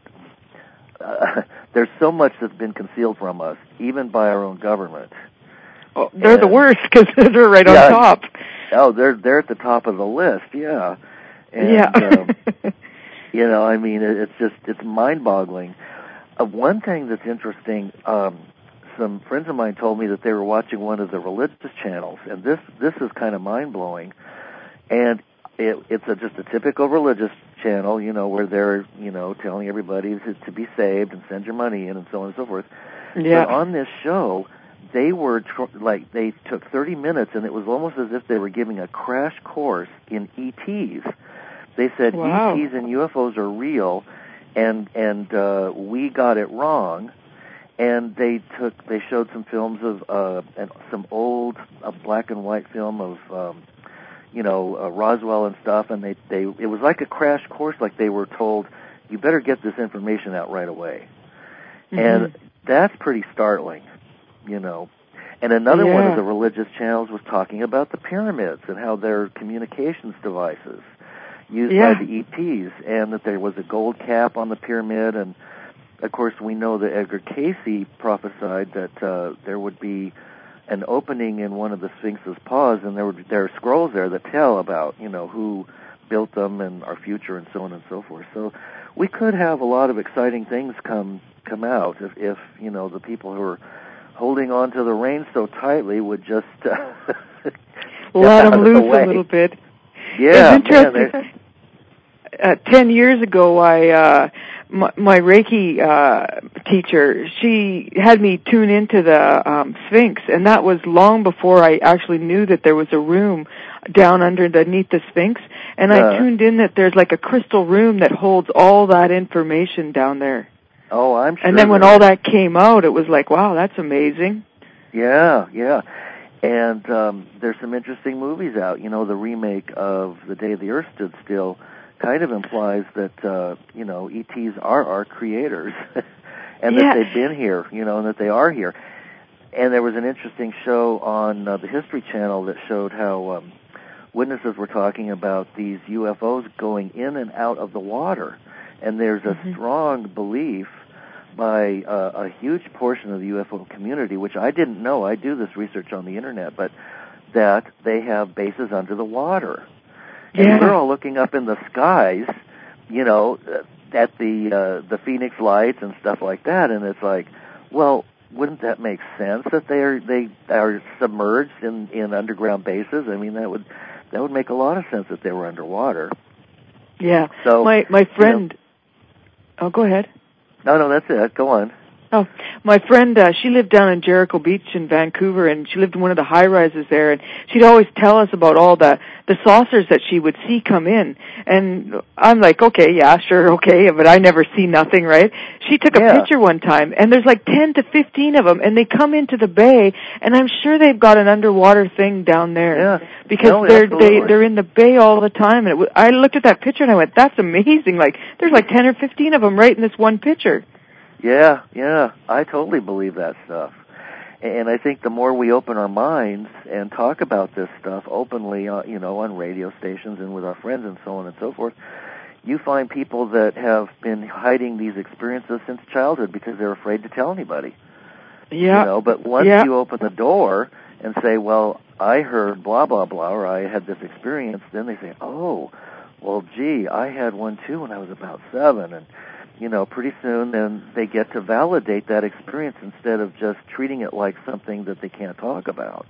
Speaker 1: uh, there's so much that's been concealed from us, even by our own government.
Speaker 2: Oh, they're
Speaker 1: and,
Speaker 2: the worst because they're right
Speaker 1: yeah,
Speaker 2: on top.
Speaker 1: Oh, they're they're at the top of the list. Yeah. And,
Speaker 2: yeah.
Speaker 1: um, you know, I mean, it, it's just it's mind-boggling. Uh, one thing that's interesting. Um, Some friends of mine told me that they were watching one of the religious channels, and this this is kind of mind-blowing. And it, it's a, just a typical religious channel, you know, where they're, you know, telling everybody to, to be saved and send your money in and so on and so forth.
Speaker 2: Yeah.
Speaker 1: But on this show, they were, tr- like, they took thirty minutes, and it was almost as if they were giving a crash course in E Ts. They said
Speaker 2: wow.
Speaker 1: E Ts and U F Os are real, and, and uh, we got it wrong. And they took, they showed some films of, uh, and some old uh, black and white film of, um, you know, uh, Roswell and stuff, and they, they, it was like a crash course, like they were told, you better get this information out right away. Mm-hmm. And that's pretty startling, you know. And another
Speaker 2: yeah.
Speaker 1: one of the religious channels was talking about the pyramids and how they're communications devices used
Speaker 2: yeah.
Speaker 1: by the E Ts, and that there was a gold cap on the pyramid. And of course, we know that Edgar Cayce prophesied that uh, there would be an opening in one of the Sphinx's paws, and there would there are scrolls there that tell about, you know, who built them and our future and so on and so forth. So we could have a lot of exciting things come come out if, if you know, the people who are holding on to the reins so tightly would just uh,
Speaker 2: let them loose a little bit.
Speaker 1: Yeah,
Speaker 2: it's interesting. Man, uh, ten years ago, I uh, my, my Reiki uh, teacher, she had me tune into the um, Sphinx, and that was long before I actually knew that there was a room down underneath the Sphinx. And uh, I tuned in that there's like a crystal room that holds all that information down there.
Speaker 1: Oh, I'm sure.
Speaker 2: And then when all that came out, it was like, wow, that's amazing.
Speaker 1: Yeah, yeah. And um, there's some interesting movies out. You know, the remake of The Day the Earth Stood Still kind of implies that, uh, you know, E Ts are our creators and
Speaker 2: yeah.
Speaker 1: that they've been here, you know, and that they are here. And there was an interesting show on uh, the History Channel that showed how um, witnesses were talking about these U F Os going in and out of the water. And there's a mm-hmm. strong belief by uh, a huge portion of the U F O community, which I didn't know. I do this research on the Internet, but that they have bases under the water. And
Speaker 2: yeah.
Speaker 1: we're all looking up in the skies, you know, at the uh, the Phoenix Lights and stuff like that, and it's like, well, wouldn't that make sense that they are they are submerged in, in underground bases? I mean, that would that would make a lot of sense that they were underwater.
Speaker 2: Yeah.
Speaker 1: So
Speaker 2: my my friend.
Speaker 1: You
Speaker 2: know, oh, go ahead.
Speaker 1: No, no, that's it. Go on.
Speaker 2: Oh, my friend, uh, she lived down in Jericho Beach in Vancouver, and she lived in one of the high-rises there, and she'd always tell us about all the, the saucers that she would see come in. And I'm like, okay, yeah, sure, okay, but I never see nothing, right? She took a
Speaker 1: yeah.
Speaker 2: picture one time, and there's like ten to fifteen of them, and they come into the bay, and I'm sure they've got an underwater thing down there.
Speaker 1: Yeah.
Speaker 2: Because
Speaker 1: no,
Speaker 2: they're,
Speaker 1: absolutely.
Speaker 2: they, they're in the bay all the time. And it w- I looked at that picture, and I went, that's amazing. Like, there's like ten or fifteen of them right in this one picture.
Speaker 1: Yeah, yeah, I totally believe that stuff. And I think the more we open our minds and talk about this stuff openly, uh, you know, on radio stations and with our friends and so on and so forth, you find people that have been hiding these experiences since childhood because they're afraid to tell anybody.
Speaker 2: Yeah.
Speaker 1: You know, but once
Speaker 2: yeah.
Speaker 1: you open the door and say, well, I heard blah, blah, blah, or I had this experience, then they say, oh, well, gee, I had one too when I was about seven, and you know, pretty soon then they get to validate that experience instead of just treating it like something that they can't talk about.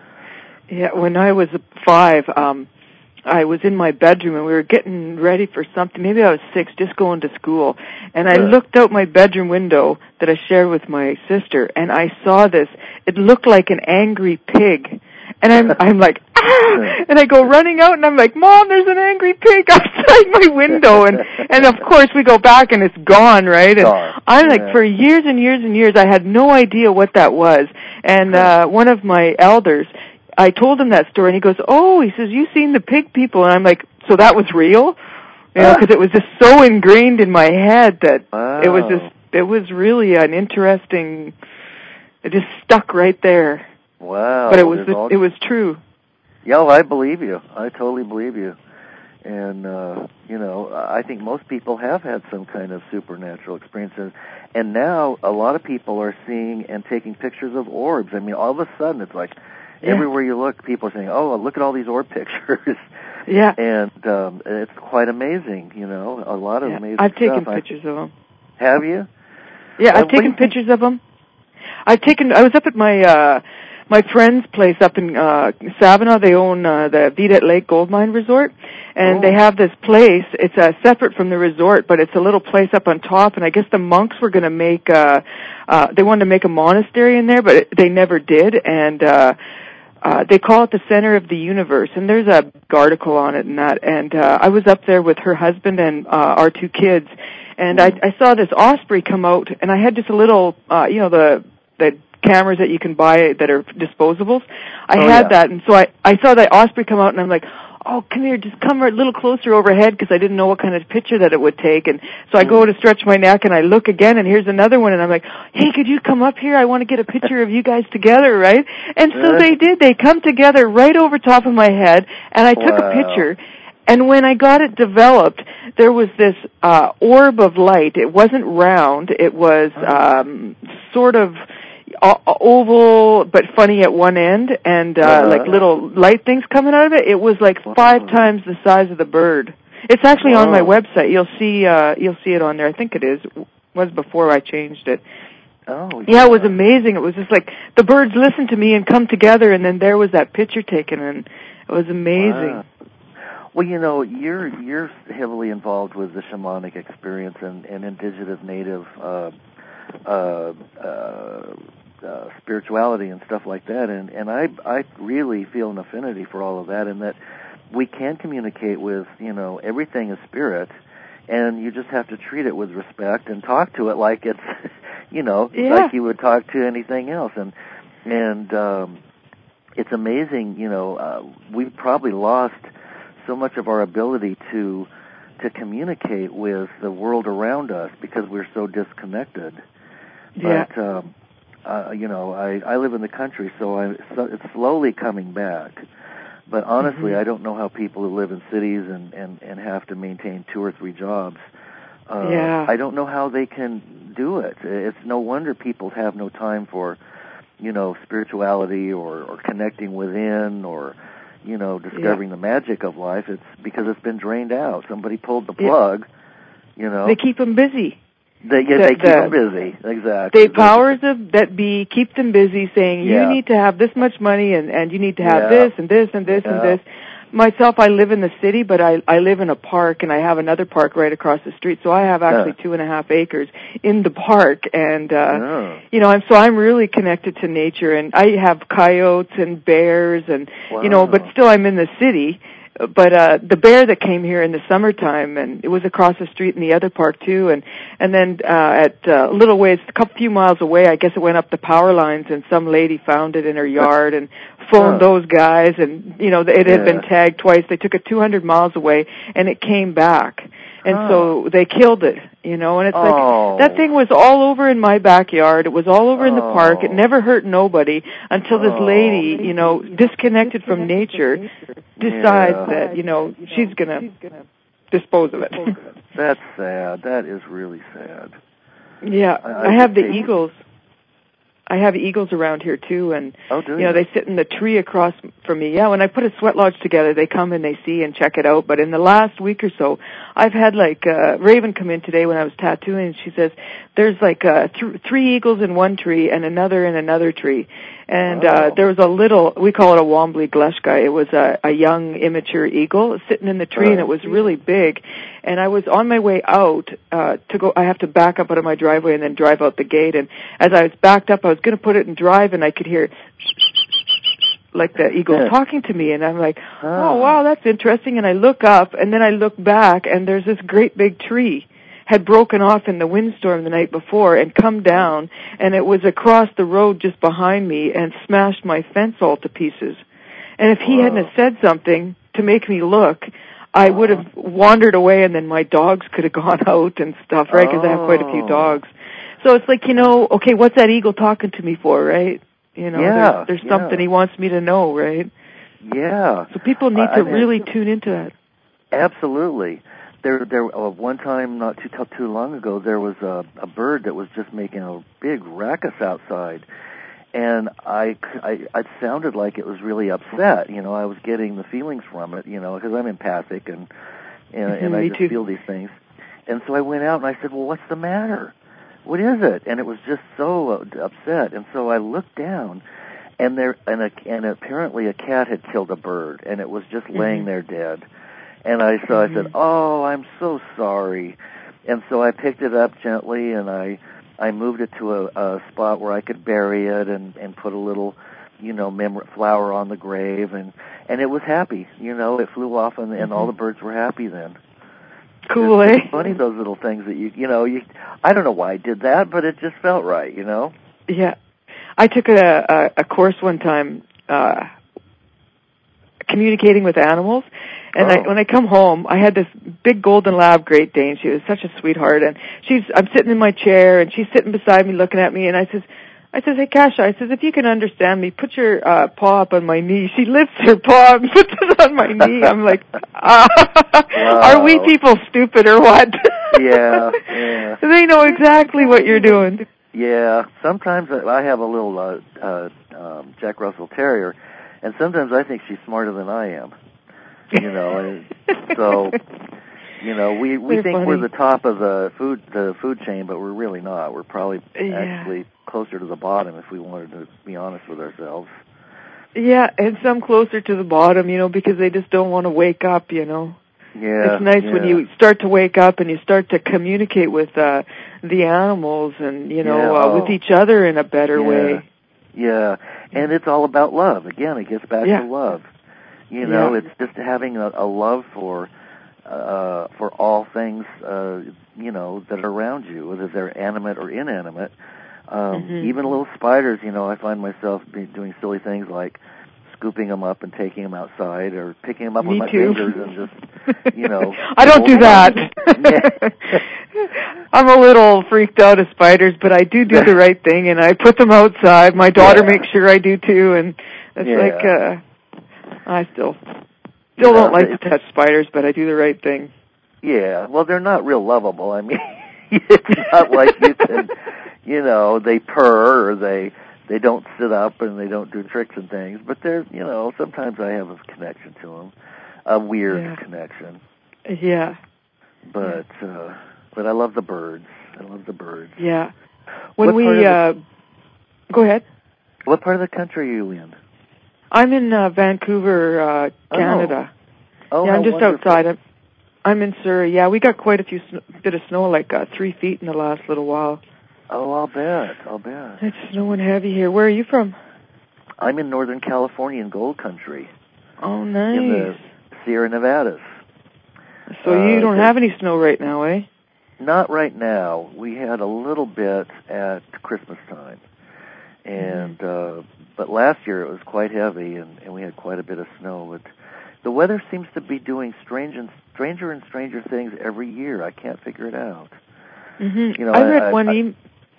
Speaker 2: Yeah, when I was five, um, I was in my bedroom and we were getting ready for something. Maybe I was six, just going to school. And I looked out my bedroom window that I shared with my sister, and I saw this. It looked like an angry pig. And I'm, I'm like, ah! And I go running out, and I'm like, Mom, there's an angry pig outside my window. And, and of course, we go back, and it's gone, right? And
Speaker 1: gone.
Speaker 2: I'm like,
Speaker 1: yeah.
Speaker 2: for years and years and years, I had no idea what that was. And uh, one of my elders, I told him that story, and he goes, oh, he says, you seen the pig people? And I'm like, so that was real? You know, because it was just so ingrained in my head that
Speaker 1: wow.
Speaker 2: it was just, it was really an interesting, it just stuck right there.
Speaker 1: Wow.
Speaker 2: But it was
Speaker 1: all...
Speaker 2: it was true.
Speaker 1: Yeah, well, I believe you. I totally believe you. And, uh, you know, I think most people have had some kind of supernatural experiences. And now a lot of people are seeing and taking pictures of orbs. I mean, all of a sudden it's like yeah. everywhere you look, people are saying, oh, look at all these orb pictures.
Speaker 2: Yeah.
Speaker 1: And um, it's quite amazing, you know, a lot of
Speaker 2: yeah.
Speaker 1: amazing
Speaker 2: I've
Speaker 1: stuff.
Speaker 2: taken pictures
Speaker 1: I,
Speaker 2: of them.
Speaker 1: Have you?
Speaker 2: Yeah,
Speaker 1: uh,
Speaker 2: I've taken pictures of them. I've taken, I was up at my, uh, my friend's place up in uh Savannah. They own uh, the Vidette Lake Gold Mine Resort, and oh. they have this place. It's uh, separate from the resort, but it's a little place up on top. And I guess the monks were going to make uh, uh they wanted to make a monastery in there, but it, they never did. And uh, uh they call it the center of the universe. And there's a article on it and that. And uh, I was up there with her husband and uh, our two kids, and mm. I, I saw this osprey come out, and I had just a little, uh, you know, the the cameras that you can buy that are disposables. I
Speaker 1: oh,
Speaker 2: had
Speaker 1: yeah.
Speaker 2: that, and so I, I saw that osprey come out, and I'm like, oh, come here, just come a little closer overhead, because I didn't know what kind of picture that it would take. And so I mm. go to stretch my neck, and I look again, and here's another one, and I'm like, hey, could you come up here? I want to get a picture of you guys together, right? And so they did. They come together right over top of my head, and I took
Speaker 1: wow.
Speaker 2: a picture. And when I got it developed, there was this uh orb of light. It wasn't round. It was um sort of oval but funny at one end, and uh, uh-huh. like little light things coming out of it. It was like five Whoa. times the size of the bird. It's actually Whoa. on my website. You'll see uh you'll see it on there. I think it is. It was before I changed it.
Speaker 1: Oh, yeah.
Speaker 2: yeah, it was amazing. It was just like the birds listened to me and come together, and then there was that picture taken, and it was amazing.
Speaker 1: Wow. Well, you know, you're you're heavily involved with the shamanic experience and, and indigenous native uh, uh, uh, uh, spirituality and stuff like that, and and I I really feel an affinity for all of that, and that we can communicate with, you know, everything is spirit, and you just have to treat it with respect and talk to it like it's, you know,
Speaker 2: yeah.
Speaker 1: like you would talk to anything else, and and um, it's amazing, you know, uh, we've probably lost so much of our ability to to communicate with the world around us because we're so disconnected.
Speaker 2: Yeah.
Speaker 1: But um, uh, you know, I, I live in the country, so, I, so it's slowly coming back. But honestly,
Speaker 2: mm-hmm.
Speaker 1: I don't know how people who live in cities and, and, and have to maintain two or three jobs. Uh,
Speaker 2: yeah.
Speaker 1: I don't know how they can do it. It's no wonder people have no time for, you know, spirituality or, or connecting within or, you know, discovering yeah. the magic of life. It's because it's been drained out. Somebody pulled the plug, yeah. you know.
Speaker 2: They keep them busy.
Speaker 1: They, yeah,
Speaker 2: the,
Speaker 1: they keep
Speaker 2: the,
Speaker 1: them busy. Exactly.
Speaker 2: The powers of that be keep them busy saying,
Speaker 1: yeah.
Speaker 2: you need to have this much money and, and you need to have
Speaker 1: yeah.
Speaker 2: this and this and this
Speaker 1: yeah.
Speaker 2: and this. Myself, I live in the city, but I, I live in a park, and I have another park right across the street. So I have actually
Speaker 1: yeah.
Speaker 2: two and a half acres in the park, and uh,
Speaker 1: yeah.
Speaker 2: you know, I'm so I'm really connected to nature. And I have coyotes and bears, and
Speaker 1: wow.
Speaker 2: you know, but still I'm in the city. But uh the bear that came here in the summertime, and it was across the street in the other park too, and and then uh at uh, little ways, a couple few miles away, I guess it went up the power lines, and some lady found it in her yard and phoned
Speaker 1: huh.
Speaker 2: those guys, and you know it had
Speaker 1: yeah.
Speaker 2: been tagged twice. They took it two hundred miles away, and it came back. And
Speaker 1: huh.
Speaker 2: so they killed it, you know, and it's
Speaker 1: oh.
Speaker 2: like, that thing was all over in my backyard. It was all over
Speaker 1: oh.
Speaker 2: in the park. It never hurt nobody until this
Speaker 1: oh.
Speaker 2: lady, you know, disconnected from nature, decides
Speaker 1: yeah.
Speaker 2: that, you know, she's gonna dispose of it.
Speaker 1: That's sad. That is really sad.
Speaker 2: Yeah.
Speaker 1: I, I,
Speaker 2: I have the
Speaker 1: take...
Speaker 2: eagles. I have eagles around here too, and
Speaker 1: oh, do you?
Speaker 2: you know, they sit in the tree across from me. Yeah, when I put a sweat lodge together, they come and they see and check it out. But in the last week or so, I've had like uh, Raven come in today when I was tattooing, and she says there's like uh, th- three eagles in one tree and another in another tree. And
Speaker 1: wow.
Speaker 2: uh, there was a little, we call it a Wombly Glushka. It was a, a young, immature eagle sitting in the tree, uh-huh. and it was really big. And I was on my way out uh, to go. I have to back up out of my driveway and then drive out the gate. And as I was backed up, I was going to put it in drive, and I could hear like the eagle
Speaker 1: yeah.
Speaker 2: talking to me. And I'm like,
Speaker 1: oh.
Speaker 2: oh, wow, that's interesting. And I look up, and then I look back, and there's this great big tree had broken off in the windstorm the night before and come down, and it was across the road just behind me and smashed my fence all to pieces. And if he
Speaker 1: Whoa.
Speaker 2: hadn't have said something to make me look, I would have wandered away, and then my dogs could have gone out and stuff, right, because
Speaker 1: oh.
Speaker 2: I have quite a few dogs. So it's like, you know, okay, what's that eagle talking to me for, right? You know,
Speaker 1: yeah,
Speaker 2: there's, there's
Speaker 1: yeah.
Speaker 2: something he wants me to know, right?
Speaker 1: Yeah.
Speaker 2: So people need
Speaker 1: I,
Speaker 2: to
Speaker 1: I mean,
Speaker 2: really tune into that.
Speaker 1: Absolutely. There, there. Uh, one time, not too too long ago, there was a, a bird that was just making a big ruckus outside, and I, I, it sounded like it was really upset. You know, I was getting the feelings from it. You know, because I'm empathic and and,
Speaker 2: Mm-hmm,
Speaker 1: and I
Speaker 2: me
Speaker 1: just
Speaker 2: too.
Speaker 1: feel these things. And so I went out and I said, "Well, what's the matter? What is it?" And it was just so uh, upset. And so I looked down, and there, and, a, and apparently a cat had killed a bird, and it was just laying
Speaker 2: mm-hmm.
Speaker 1: there dead. And I so I said, "Oh, I'm so sorry." And so I picked it up gently, and I I moved it to a, a spot where I could bury it, and and put a little, you know, mem- flower on the grave, and and it was happy. You know, it flew off, and, and
Speaker 2: mm-hmm.
Speaker 1: all the birds were happy then.
Speaker 2: Cool,
Speaker 1: it's,
Speaker 2: eh?
Speaker 1: It's funny, those little things that you you know you. I don't know why I did that, but it just felt right. You know.
Speaker 2: Yeah, I took a a, a course one time. Uh, communicating with animals, and
Speaker 1: oh.
Speaker 2: I, when I come home, I had this big golden lab Great Dane. She was such a sweetheart, and she's I'm sitting in my chair, and she's sitting beside me, looking at me, and I says, I says, "Hey, Kasha," I says, "if you can understand me, put your uh, paw up on my knee." She lifts her paw and puts it on my knee. I'm like, uh,
Speaker 1: wow.
Speaker 2: "Are we people stupid or what?"
Speaker 1: yeah, yeah.
Speaker 2: They know exactly what you're doing.
Speaker 1: Yeah, sometimes I have a little uh, uh, um, Jack Russell Terrier. And sometimes I think she's smarter than I am, you know. And so, you know, we we
Speaker 2: They're
Speaker 1: think
Speaker 2: funny.
Speaker 1: we're the top of the food the food chain, but we're really not. We're probably
Speaker 2: yeah.
Speaker 1: actually closer to the bottom if we wanted to be honest with ourselves.
Speaker 2: Yeah, and some closer to the bottom, you know, because they just don't want to wake up, you know.
Speaker 1: Yeah,
Speaker 2: it's nice
Speaker 1: yeah.
Speaker 2: when you start to wake up and you start to communicate with uh, the animals and you know
Speaker 1: yeah,
Speaker 2: uh,
Speaker 1: oh.
Speaker 2: with each other in a better
Speaker 1: yeah.
Speaker 2: way.
Speaker 1: Yeah, and it's all about love. Again, it gets back
Speaker 2: yeah.
Speaker 1: to love. You know,
Speaker 2: yeah.
Speaker 1: it's just having a, a love for uh, for all things, uh, you know, that are around you, whether they're animate or inanimate. Um,
Speaker 2: mm-hmm.
Speaker 1: Even little spiders, you know, I find myself be doing silly things like scooping them up and taking them outside, or picking them up
Speaker 2: Me
Speaker 1: with my
Speaker 2: too.
Speaker 1: fingers and just, you know.
Speaker 2: I don't do that. I'm a little freaked out of spiders, but I do do the right thing, and I put them outside. My daughter
Speaker 1: yeah.
Speaker 2: makes sure I do too, and it's
Speaker 1: yeah.
Speaker 2: like uh, I still still
Speaker 1: you know,
Speaker 2: don't like to touch spiders, but I do the right thing.
Speaker 1: Yeah, well, they're not real lovable. I mean, it's not like you can, you know, they purr or they they don't sit up and they don't do tricks and things. But they're, you know, sometimes I have a connection to them, a weird
Speaker 2: yeah.
Speaker 1: connection.
Speaker 2: Yeah.
Speaker 1: But yeah. uh but I love the birds. I love the birds.
Speaker 2: Yeah. When
Speaker 1: what
Speaker 2: we
Speaker 1: uh,
Speaker 2: the, go ahead.
Speaker 1: What part of the country are you in?
Speaker 2: I'm in uh, Vancouver, uh, Canada.
Speaker 1: Oh, oh
Speaker 2: yeah, I'm just
Speaker 1: wonderful.
Speaker 2: outside. I'm, I'm in Surrey. Yeah, we got quite a few sn- bit of snow, like uh, three feet in the last little while.
Speaker 1: Oh, I'll bet. I'll bet.
Speaker 2: It's snowing heavy here. Where are you from?
Speaker 1: I'm in Northern California in Gold Country.
Speaker 2: Oh, nice.
Speaker 1: In the Sierra Nevadas.
Speaker 2: So uh, you don't have any snow right now, eh?
Speaker 1: Not right now. We had a little bit at Christmas time, and mm-hmm. uh, but last year it was quite heavy, and, and we had quite a bit of snow. But the weather seems to be doing strange and stranger and stranger things every year. I can't figure it out.
Speaker 2: Mm-hmm.
Speaker 1: You know,
Speaker 2: I read
Speaker 1: I,
Speaker 2: one.
Speaker 1: I,
Speaker 2: E-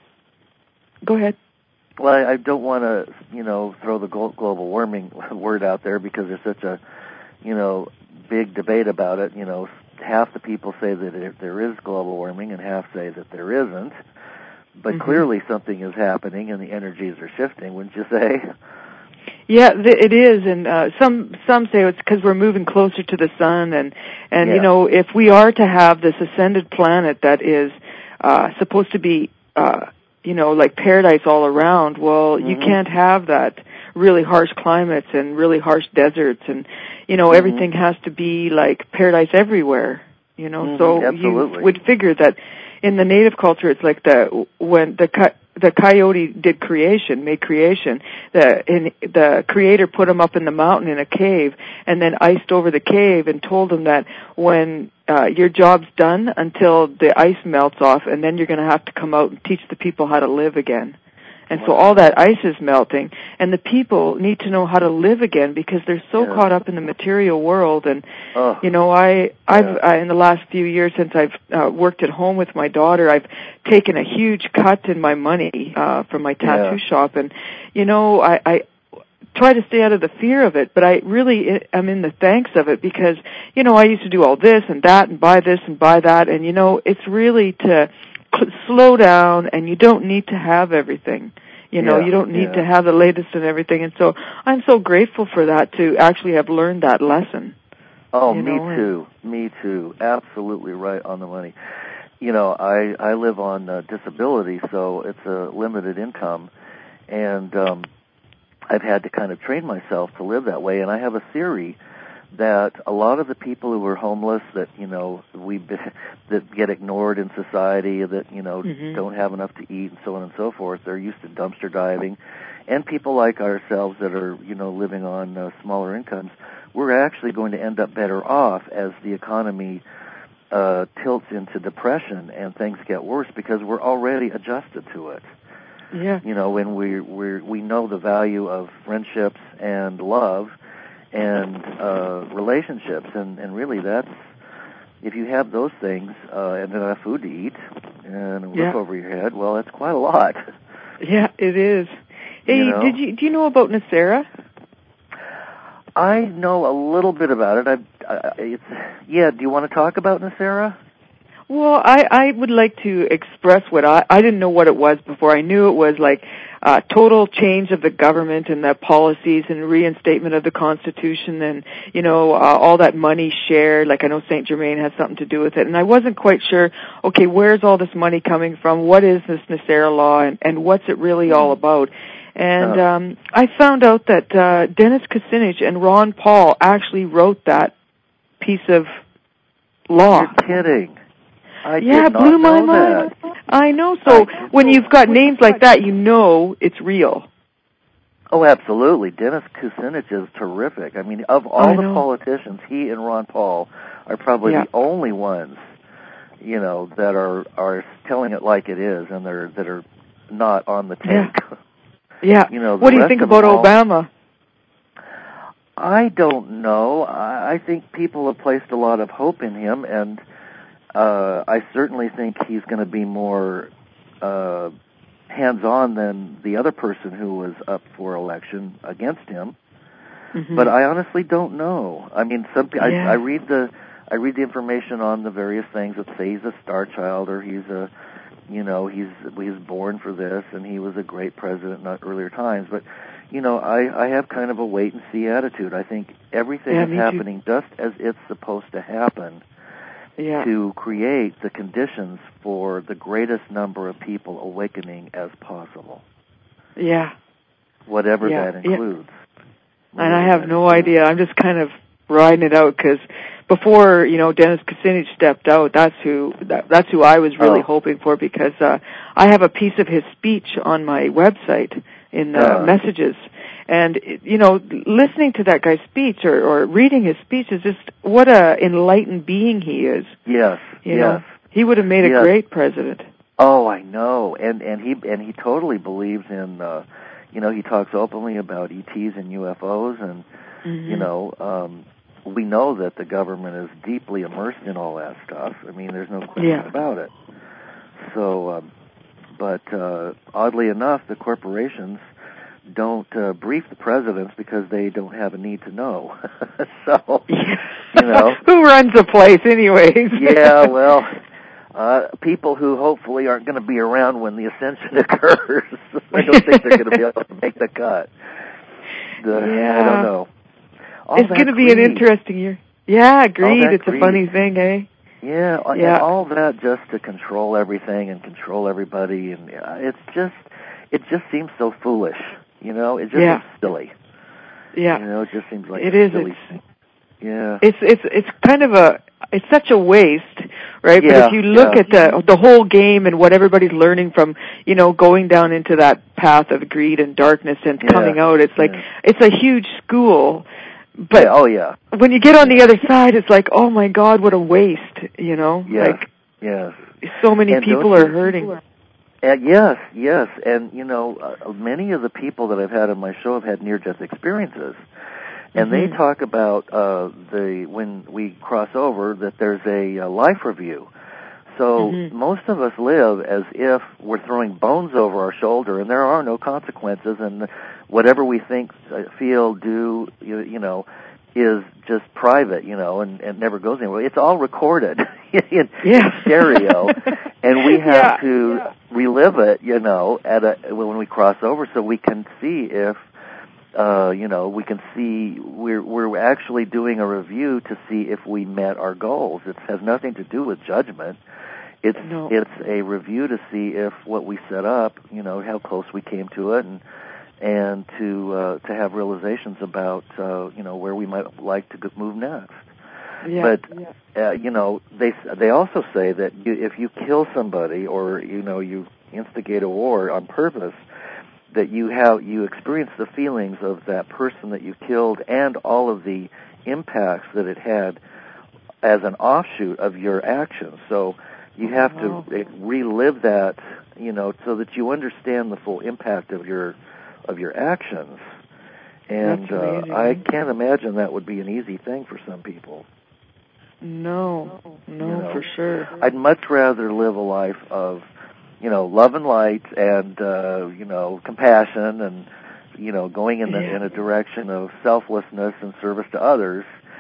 Speaker 2: Go ahead.
Speaker 1: Well, I, I don't want to, you know, throw the global warming word out there because there's such a, you know, big debate about it. You know, half the people say that it, there is global warming and half say that there isn't. But
Speaker 2: mm-hmm.
Speaker 1: clearly something is happening and the energies are shifting, wouldn't you say?
Speaker 2: Yeah, th- it is, and uh, some some say it's because we're moving closer to the sun, and and
Speaker 1: yeah.
Speaker 2: you know, if we are to have this ascended planet that is uh, supposed to be, uh, you know, like paradise all around, well, mm-hmm. you can't have that really harsh climates and really harsh deserts, and you know, mm-hmm. everything has to be like paradise everywhere. You know,
Speaker 1: mm-hmm.
Speaker 2: so
Speaker 1: Absolutely.
Speaker 2: you would figure that in the native culture, it's like the when the the coyote did creation, made creation. The in, the creator put him up in the mountain in a cave, and then iced over the cave, and told him that when uh, your job's done, until the ice melts off, and then you're going to have to come out and teach the people how to live again. And wow. so all that ice is melting, and the people need to know how to live again because they're so yeah. caught up in the material world. And
Speaker 1: oh.
Speaker 2: you know, I, I've
Speaker 1: yeah.
Speaker 2: I, in the last few years since I've uh, worked at home with my daughter, I've taken a huge cut in my money uh, from my tattoo
Speaker 1: yeah.
Speaker 2: shop. And you know, I, I try to stay out of the fear of it, but I really am in the thanks of it because, you know, I used to do all this and that and buy this and buy that, and, you know, it's really to slow down, and you don't need to have everything. You know,
Speaker 1: yeah,
Speaker 2: you don't need
Speaker 1: yeah.
Speaker 2: to have the latest and everything, and so I'm so grateful for that, to actually have learned that lesson.
Speaker 1: Oh,
Speaker 2: you
Speaker 1: me
Speaker 2: know,
Speaker 1: too. Me too. Absolutely right on the money. You know, I I live on uh, disability, so it's a limited income, and um, I've had to kind of train myself to live that way. And I have a theory that a lot of the people who are homeless, that you know we that get ignored in society, that you know
Speaker 2: mm-hmm.
Speaker 1: don't have enough to eat, and so on and so forth, they're used to dumpster diving, and people like ourselves that are you know living on uh, smaller incomes, we're actually going to end up better off as the economy uh, tilts into depression and things get worse because we're already adjusted to it.
Speaker 2: Yeah.
Speaker 1: You know, when we we we know the value of friendships and love and uh, relationships, and, and really that's, if you have those things uh, and enough food to eat and a roof
Speaker 2: yeah.
Speaker 1: over your head, well, that's quite a lot.
Speaker 2: Yeah, it is. Hey,
Speaker 1: you know?
Speaker 2: did you do you know about NESARA?
Speaker 1: I know a little bit about it. I, I, it's yeah. Do you want to talk about NESARA?
Speaker 2: Well, I, I would like to express what I, I didn't know what it was before. I knew it was like uh, total change of the government and the policies and reinstatement of the Constitution and, you know, uh, all that money shared. Like I know Saint Germain has something to do with it. And I wasn't quite sure, okay, where's all this money coming from? What is this NESARA law and, and what's it really all about? And um, I found out that uh, Dennis Kucinich and Ron Paul actually wrote that piece of law.
Speaker 1: You're kidding. I
Speaker 2: yeah,
Speaker 1: did not
Speaker 2: blew my
Speaker 1: know
Speaker 2: mind.
Speaker 1: that.
Speaker 2: I know. So when you've got names like that, you know it's real.
Speaker 1: Oh, absolutely. Dennis Kucinich is terrific. I mean, of all
Speaker 2: I
Speaker 1: the
Speaker 2: know.
Speaker 1: politicians, he and Ron Paul are probably
Speaker 2: yeah.
Speaker 1: the only ones, you know, that are are telling it like it is, and they're that are not on the take.
Speaker 2: Yeah. yeah.
Speaker 1: You know,
Speaker 2: what do you think about
Speaker 1: all,
Speaker 2: Obama?
Speaker 1: I don't know. I, I think people have placed a lot of hope in him, and uh, I certainly think he's going to be more uh, hands-on than the other person who was up for election against him.
Speaker 2: Mm-hmm.
Speaker 1: But I honestly don't know. I mean, some I,
Speaker 2: yeah.
Speaker 1: I read the I read the information on the various things that say he's a star child or he's a, you know, he's he's born for this and he was a great president in earlier times. But you know, I I have kind of a wait and see attitude. I think everything
Speaker 2: yeah,
Speaker 1: is happening too. just as it's supposed to happen.
Speaker 2: Yeah.
Speaker 1: To create the conditions for the greatest number of people awakening as possible.
Speaker 2: Yeah.
Speaker 1: Whatever
Speaker 2: yeah.
Speaker 1: that includes.
Speaker 2: Yeah. And I have no idea. I'm just kind of riding it out because before, you know, Dennis Kucinich stepped out, that's who that, that's who I was really
Speaker 1: oh.
Speaker 2: hoping for because uh, I have a piece of his speech on my website in the uh. messages. And, you know, listening to that guy's speech or, or reading his speech is just what a enlightened being he is.
Speaker 1: Yes,
Speaker 2: you
Speaker 1: yes.
Speaker 2: know, he would have made
Speaker 1: yes.
Speaker 2: a great president.
Speaker 1: Oh, I know. And and he and he totally believes in, uh, you know, he talks openly about E Ts and U F Os. And,
Speaker 2: mm-hmm.
Speaker 1: you know, um, we know that the government is deeply immersed in all that stuff. I mean, there's no question
Speaker 2: yeah.
Speaker 1: about it. So, um, but uh, oddly enough, the corporations don't uh, brief the presidents because they don't have a need to know. so, you know.
Speaker 2: Who runs the place anyways?
Speaker 1: yeah, well, uh, people who hopefully aren't going to be around when the ascension occurs. I don't think they're going to be able to make the cut. The,
Speaker 2: yeah.
Speaker 1: I don't know. All
Speaker 2: it's going to be
Speaker 1: greed.
Speaker 2: an interesting year. Yeah, greed. It's
Speaker 1: greed.
Speaker 2: a funny thing, eh?
Speaker 1: Yeah,
Speaker 2: yeah,
Speaker 1: and all that just to control everything and control everybody. And it's just, it just seems so foolish. You know, it just
Speaker 2: yeah.
Speaker 1: seems silly.
Speaker 2: Yeah.
Speaker 1: You know, it just seems like
Speaker 2: it
Speaker 1: a
Speaker 2: is.
Speaker 1: silly
Speaker 2: It's,
Speaker 1: thing. Yeah.
Speaker 2: It's it's it's kind of a it's such a waste, right?
Speaker 1: Yeah,
Speaker 2: but if you look
Speaker 1: yeah.
Speaker 2: at the the whole game and what everybody's learning from, you know, going down into that path of greed and darkness and
Speaker 1: yeah.
Speaker 2: coming out, it's like
Speaker 1: yeah.
Speaker 2: it's a huge school. But
Speaker 1: yeah, oh yeah.
Speaker 2: when you get on the other side, it's like, oh my God, what a waste, you know?
Speaker 1: Yes.
Speaker 2: Like,
Speaker 1: yes.
Speaker 2: so many
Speaker 1: and
Speaker 2: people are hurting. People are
Speaker 1: Uh, yes, yes, and you know, uh, many of the people that I've had on my show have had near-death experiences, and
Speaker 2: mm-hmm.
Speaker 1: they talk about uh, the when we cross over that there's a, a life review. So
Speaker 2: mm-hmm.
Speaker 1: most of us live as if we're throwing bones over our shoulder, and there are no consequences, and whatever we think, feel, do, you, you know, is just private, you know, and, and never goes anywhere. It's all recorded in,
Speaker 2: yeah.
Speaker 1: in stereo, and we have
Speaker 2: yeah,
Speaker 1: to
Speaker 2: yeah.
Speaker 1: relive it, you know, at a when we cross over, so we can see if, uh, you know, we can see we're we're actually doing a review to see if we met our goals. It has nothing to do with judgment. It's
Speaker 2: no.
Speaker 1: it's a review to see if what we set up, you know, how close we came to it, and. and to uh, to have realizations about uh, you know where we might like to move next.
Speaker 2: Yeah,
Speaker 1: but
Speaker 2: yeah.
Speaker 1: Uh, you know they they also say that you, if you kill somebody or you know you instigate a war on purpose, that you have you experience the feelings of that person that you killed and all of the impacts that it had as an offshoot of your actions. So you have
Speaker 2: wow.
Speaker 1: to relive that, you know, so that you understand the full impact of your of your actions, and uh, I can't imagine that would be an easy thing for some people.
Speaker 2: No, no,
Speaker 1: you know,
Speaker 2: for sure.
Speaker 1: I'd much rather live a life of, you know, love and light, and uh, you know, compassion, and you know, going in the,
Speaker 2: yeah.
Speaker 1: in a direction of selflessness and service to others,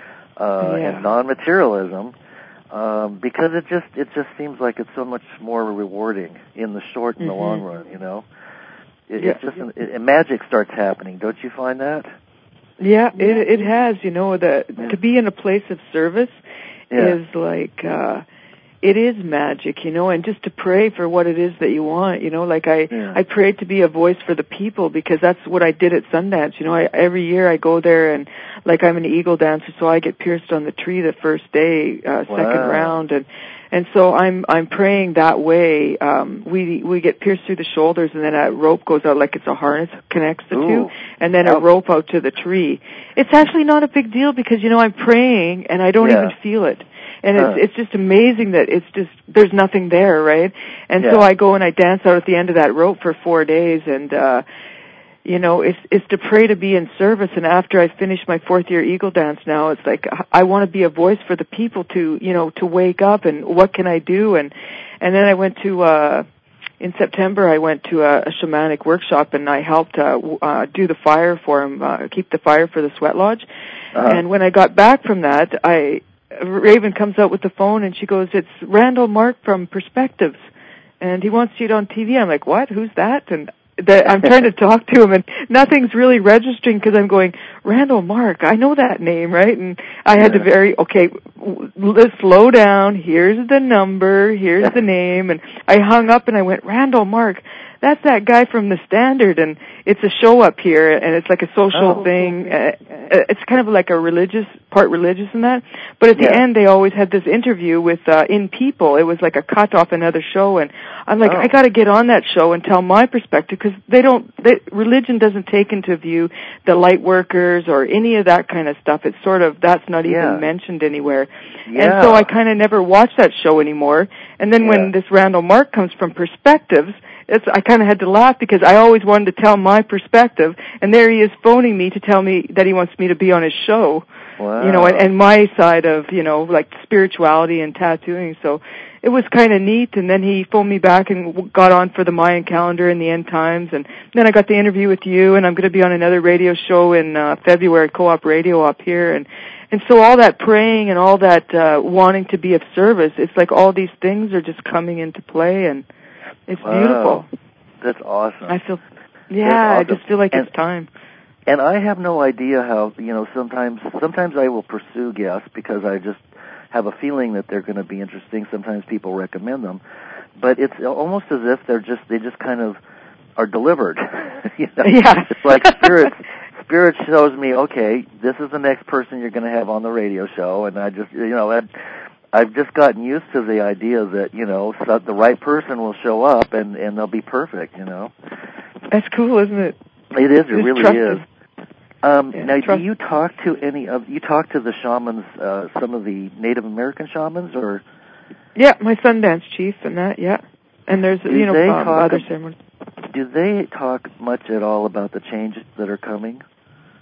Speaker 1: uh,
Speaker 2: yeah.
Speaker 1: and non-materialism, um, because it just it just seems like it's so much more rewarding in the short and
Speaker 2: mm-hmm.
Speaker 1: the long run, you know. It,
Speaker 2: yeah.
Speaker 1: It's just an, it, magic starts happening. Don't you find that?
Speaker 2: Yeah, it it has. You know, the yeah. to be in a place of service
Speaker 1: yeah.
Speaker 2: is like uh, it is magic. You know, and just to pray for what it is that you want. You know, like I
Speaker 1: yeah.
Speaker 2: I prayed to be a voice for the people because that's what I did at Sundance. You know, I, every year I go there and like I'm an eagle dancer, so I get pierced on the tree the first day, uh,
Speaker 1: wow.
Speaker 2: second round, and. And so I'm I'm praying that way. Um, we we get pierced through the shoulders, and then a rope goes out like it's a harness, connects the
Speaker 1: Ooh.
Speaker 2: two, and then
Speaker 1: Ouch.
Speaker 2: a rope out to the tree. It's actually not a big deal because you know I'm praying and I don't
Speaker 1: yeah.
Speaker 2: even feel it, and
Speaker 1: huh.
Speaker 2: it's it's just amazing that it's just there's nothing there, right? And
Speaker 1: yeah.
Speaker 2: so I go and I dance out at the end of that rope for four days, and uh, you know, it's it's to pray to be in service. And after I finish my fourth year Eagle Dance now, it's like I want to be a voice for the people to, you know, to wake up and what can I do? And and then I went to uh in September I went to a, a shamanic workshop and I helped uh, uh do the fire for him, uh, keep the fire for the sweat lodge.
Speaker 1: Uh-huh.
Speaker 2: And when I got back from that, I Raven comes out with the phone and she goes, "It's Randall Mark from Perspectives, and he wants you on T V." I'm like, "What? Who's that?" And that I'm trying to talk to him, and nothing's really registering because I'm going, Randall Mark, I know that name, right? And I had to very, okay, let's slow down. Here's the number. Here's the name. And I hung up and I went, Randall Mark, that's that guy from the Standard, and it's a show up here, and it's like a social
Speaker 1: oh.
Speaker 2: thing. Uh, it's kind of like a religious, part religious in that. But at the
Speaker 1: yeah.
Speaker 2: end, they always had this interview with uh, In People. It was like a cut off another show, and I'm like,
Speaker 1: oh.
Speaker 2: I got to get on that show and tell my perspective because they don't. They, religion doesn't take into view the light workers or any of that kind of stuff. It's sort of that's not
Speaker 1: yeah.
Speaker 2: even mentioned anywhere.
Speaker 1: Yeah.
Speaker 2: And so I kind of never watched that show anymore. And then
Speaker 1: yeah.
Speaker 2: when this Randall Mark comes from Perspectives, it's, I kind of had to laugh because I always wanted to tell my perspective, and there he is phoning me to tell me that he wants me to be on his show.
Speaker 1: Wow.
Speaker 2: You know, and, and my side of, you know, like spirituality and tattooing. So it was kind of neat. And then he phoned me back and got on for the Mayan calendar and the end times. And then I got the interview with you, and I'm going to be on another radio show in uh, February, Co-op Radio up here. And and so all that praying and all that uh, wanting to be of service, it's like all these things are just coming into play, and it's
Speaker 1: wow.
Speaker 2: beautiful.
Speaker 1: That's awesome.
Speaker 2: I feel, yeah,
Speaker 1: awesome.
Speaker 2: I just feel like
Speaker 1: and,
Speaker 2: it's time.
Speaker 1: And I have no idea how, you know, sometimes sometimes I will pursue guests because I just have a feeling that they're going to be interesting. Sometimes people recommend them, but it's almost as if they're just they just kind of are delivered. you know?
Speaker 2: Yeah.
Speaker 1: It's like spirit spirit shows me, okay, this is the next person you're going to have on the radio show, and I just, you know, I, I've just gotten used to the idea that, you know, so the right person will show up and and they'll be perfect. You know.
Speaker 2: That's cool, isn't it?
Speaker 1: It is. It
Speaker 2: just
Speaker 1: really
Speaker 2: trusted.
Speaker 1: is. Um,
Speaker 2: yeah,
Speaker 1: now,
Speaker 2: trust.
Speaker 1: do you talk to any of you talk to the shamans, uh, some of the Native American shamans, or?
Speaker 2: Yeah, my Sundance chief and that. Yeah, and there's
Speaker 1: do
Speaker 2: you know
Speaker 1: they
Speaker 2: um,
Speaker 1: talk
Speaker 2: other
Speaker 1: ab-
Speaker 2: ceremonies.
Speaker 1: Do they talk much at all about the changes that are coming?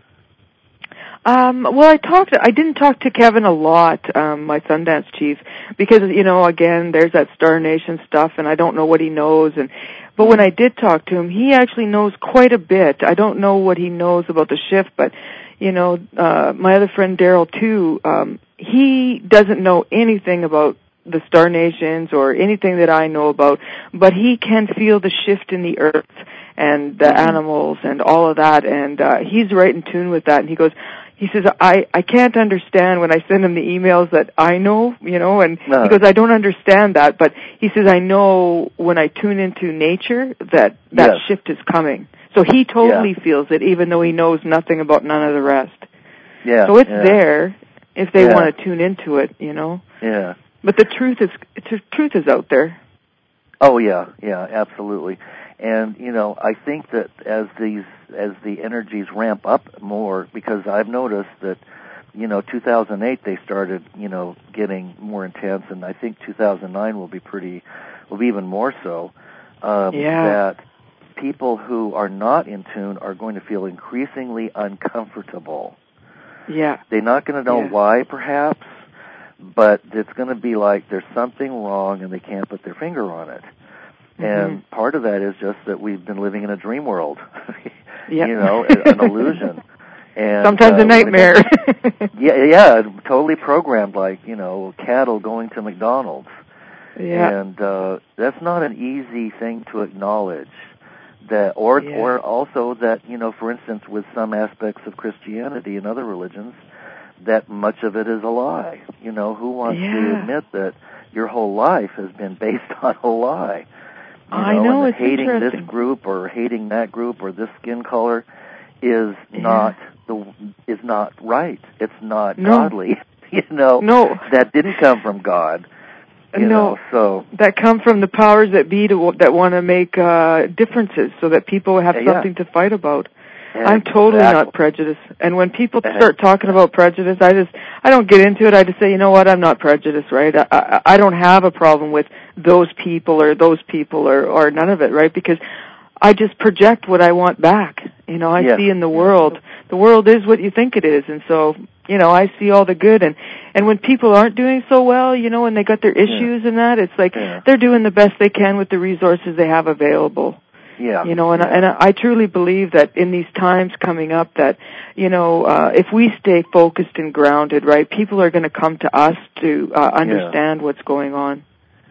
Speaker 2: Um, well, I talked. I didn't talk to Kevin a lot, um, my Sundance chief, because, you know, again, there's that Star Nation stuff, and I don't know what he knows. And but when I did talk to him, he actually knows quite a bit. I don't know what he knows about the shift, but, you know, uh, my other friend Daryl, too, um, he doesn't know anything about the Star Nations or anything that I know about, but he can feel the shift in the earth and the mm-hmm. animals and all of that, and uh, he's right in tune with that. And he goes, he says, I, I can't understand when I send him the emails that I know, you know, and no. he goes, I don't understand that, but he says, I know when I tune into nature that that yes. shift is coming. So he totally yeah. feels it, even though he knows nothing about none of the rest.
Speaker 1: Yeah.
Speaker 2: So it's
Speaker 1: yeah.
Speaker 2: there if they
Speaker 1: yeah.
Speaker 2: want to tune into it, you know.
Speaker 1: Yeah.
Speaker 2: But the truth is, the truth is out there.
Speaker 1: Oh yeah, yeah, absolutely. And you know, I think that as these as the energies ramp up more, because I've noticed that, you know, two thousand eight they started, you know, getting more intense, and I think two thousand nine will be pretty, will be even more so. Um,
Speaker 2: yeah.
Speaker 1: That people who are not in tune are going to feel increasingly uncomfortable.
Speaker 2: Yeah.
Speaker 1: They're not going to know
Speaker 2: yeah.
Speaker 1: why, perhaps, but it's going to be like there's something wrong and they can't put their finger on it. Mm-hmm. And part of that is just that we've been living in a dream world,
Speaker 2: yep.
Speaker 1: you know, an illusion. And
Speaker 2: sometimes
Speaker 1: uh,
Speaker 2: a nightmare.
Speaker 1: yeah, yeah, totally programmed, like, you know, cattle going to McDonald's.
Speaker 2: Yeah.
Speaker 1: And uh, that's not an easy thing to acknowledge. That, or,
Speaker 2: yeah.
Speaker 1: or also that, you know, for instance, with some aspects of Christianity and other religions, that much of it is a lie. You know, who wants
Speaker 2: yeah.
Speaker 1: to admit that your whole life has been based on a lie? You
Speaker 2: I
Speaker 1: know,
Speaker 2: know,
Speaker 1: and
Speaker 2: it's
Speaker 1: hating
Speaker 2: interesting.
Speaker 1: this group or hating that group or this skin color is
Speaker 2: yeah.
Speaker 1: not the is not right. It's not
Speaker 2: no.
Speaker 1: godly. You know,
Speaker 2: no.
Speaker 1: that didn't come from God. You
Speaker 2: no,
Speaker 1: know, so
Speaker 2: that come from the powers that be to, that want to make uh, differences so that people have
Speaker 1: yeah.
Speaker 2: something to fight about.
Speaker 1: And
Speaker 2: I'm totally
Speaker 1: exactly.
Speaker 2: not prejudiced. And when people start talking about prejudice, I just, I don't get into it. I just say, you know what, I'm not prejudiced, right? I, I, I don't have a problem with those people or those people or, or none of it, right? Because I just project what I want back. You know, I
Speaker 1: yeah.
Speaker 2: see in the world, the world is what you think it is. And so, you know, I see all the good. And, and when people aren't doing so well, you know, when they got their issues
Speaker 1: yeah.
Speaker 2: and that, it's like
Speaker 1: yeah.
Speaker 2: they're doing the best they can with the resources they have available.
Speaker 1: Yeah.
Speaker 2: You know, and,
Speaker 1: yeah.
Speaker 2: and I truly believe that in these times coming up that, you know, uh, if we stay focused and grounded, right, people are going to come to us to uh, understand yeah. what's going on.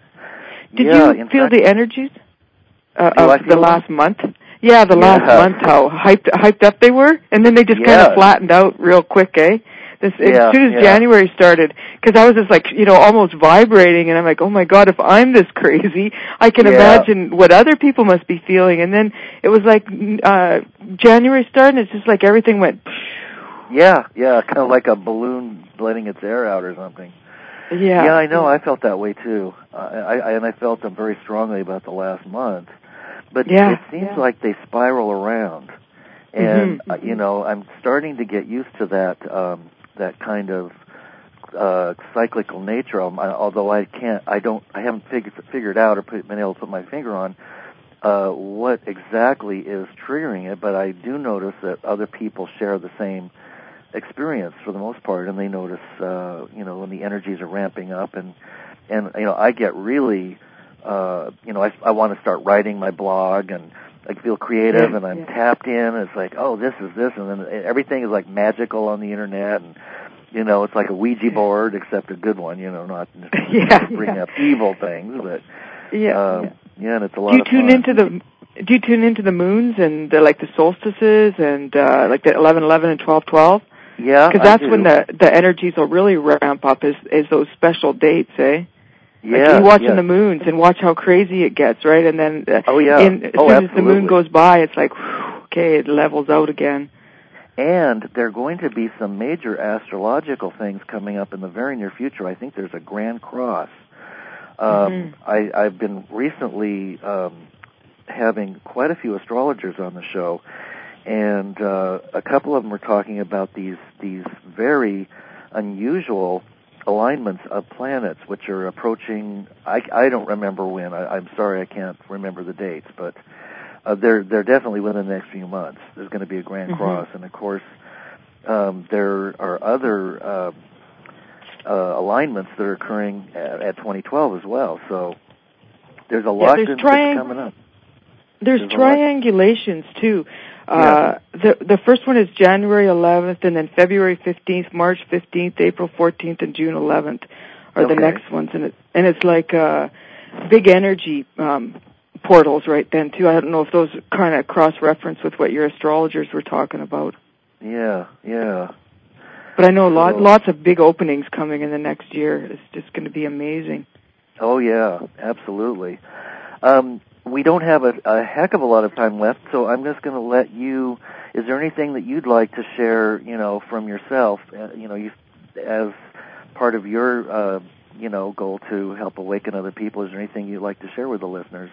Speaker 2: Did
Speaker 1: yeah,
Speaker 2: you feel
Speaker 1: fact,
Speaker 2: the energies uh,
Speaker 1: of
Speaker 2: the last
Speaker 1: them?
Speaker 2: month? Yeah, the
Speaker 1: yeah.
Speaker 2: last month, how hyped, hyped up they were, and then they just
Speaker 1: yeah.
Speaker 2: kind of flattened out real quick, eh? This,
Speaker 1: yeah,
Speaker 2: as soon as
Speaker 1: yeah.
Speaker 2: January started, because I was just like, you know, almost vibrating, and I'm like, oh my God, if I'm this crazy, I can
Speaker 1: yeah.
Speaker 2: imagine what other people must be feeling. And then it was like uh January started, and it's just like everything went.
Speaker 1: Yeah, yeah, kind of like a balloon letting its air out or something.
Speaker 2: Yeah,
Speaker 1: yeah, I know. I felt that way too, uh, I, I and I felt them very strongly about the last month. But
Speaker 2: yeah,
Speaker 1: it seems
Speaker 2: yeah.
Speaker 1: like they spiral around, and
Speaker 2: mm-hmm,
Speaker 1: uh,
Speaker 2: mm-hmm.
Speaker 1: you know, I'm starting to get used to that. Um, that kind of uh, cyclical nature of them, although I can't, I don't, I haven't figured figured out or put, been able to put my finger on uh, what exactly is triggering it. But I do notice that other people share the same experience for the most part, and they notice, uh, you know, when the energies are ramping up, and and you know, I get really, uh, you know, I, I want to start writing my blog and. I feel creative,
Speaker 2: yeah,
Speaker 1: and I'm
Speaker 2: yeah.
Speaker 1: tapped in, and it's like, oh, this is this, and then everything is like magical on the internet, and, you know, it's like a Ouija board, except a good one, you know, not
Speaker 2: yeah,
Speaker 1: bringing
Speaker 2: yeah.
Speaker 1: up evil things, but,
Speaker 2: yeah,
Speaker 1: um,
Speaker 2: yeah.
Speaker 1: yeah, and it's a lot
Speaker 2: do you
Speaker 1: of
Speaker 2: tune
Speaker 1: fun.
Speaker 2: into the, do you tune into the moons and the, like the solstices and, uh, like the eleven eleven and twelve twelve?
Speaker 1: Yeah,
Speaker 2: Because that's when the, the energies will really ramp up is, is those special dates, eh?
Speaker 1: Yeah,
Speaker 2: like you watching
Speaker 1: yeah.
Speaker 2: the moons and watch how crazy it gets, right? And then uh,
Speaker 1: oh, yeah.
Speaker 2: in, as
Speaker 1: oh,
Speaker 2: soon
Speaker 1: absolutely.
Speaker 2: as the moon goes by, it's like, whew, okay, it levels out again.
Speaker 1: And there are going to be some major astrological things coming up in the very near future. I think there's a Grand Cross. Um,
Speaker 2: mm-hmm.
Speaker 1: I, I've been recently um, having quite a few astrologers on the show, and uh, a couple of them were talking about these these very unusual alignments of planets which are approaching. I, I don't remember when. I, I'm sorry, I can't remember the dates, but uh, they're they're definitely within the next few months. There's going to be a Grand
Speaker 2: mm-hmm.
Speaker 1: Cross, and of course, um, there are other uh, uh, alignments that are occurring at, at twenty twelve as well. So there's a
Speaker 2: yeah,
Speaker 1: lot
Speaker 2: there's
Speaker 1: that's
Speaker 2: triang-
Speaker 1: coming up.
Speaker 2: There's, there's triangulations too.
Speaker 1: Yeah.
Speaker 2: Uh, the the first one is January eleventh, and then February fifteenth, March fifteenth, April fourteenth, and June eleventh are
Speaker 1: okay.
Speaker 2: the next ones, and it and it's like uh, big energy um, portals right then too. I don't know if those kind of cross reference with what your astrologers were talking about.
Speaker 1: Yeah, yeah.
Speaker 2: But I know
Speaker 1: so,
Speaker 2: lot, lots of big openings coming in the next year. It's just going to be amazing.
Speaker 1: Oh yeah, absolutely. Um, we don't have a, a heck of a lot of time left, so I'm just going to let you. Is there anything that you'd like to share, you know, from yourself, uh, you know, you, as part of your, uh, you know, goal to help awaken other people? Is there anything you'd like to share with the listeners?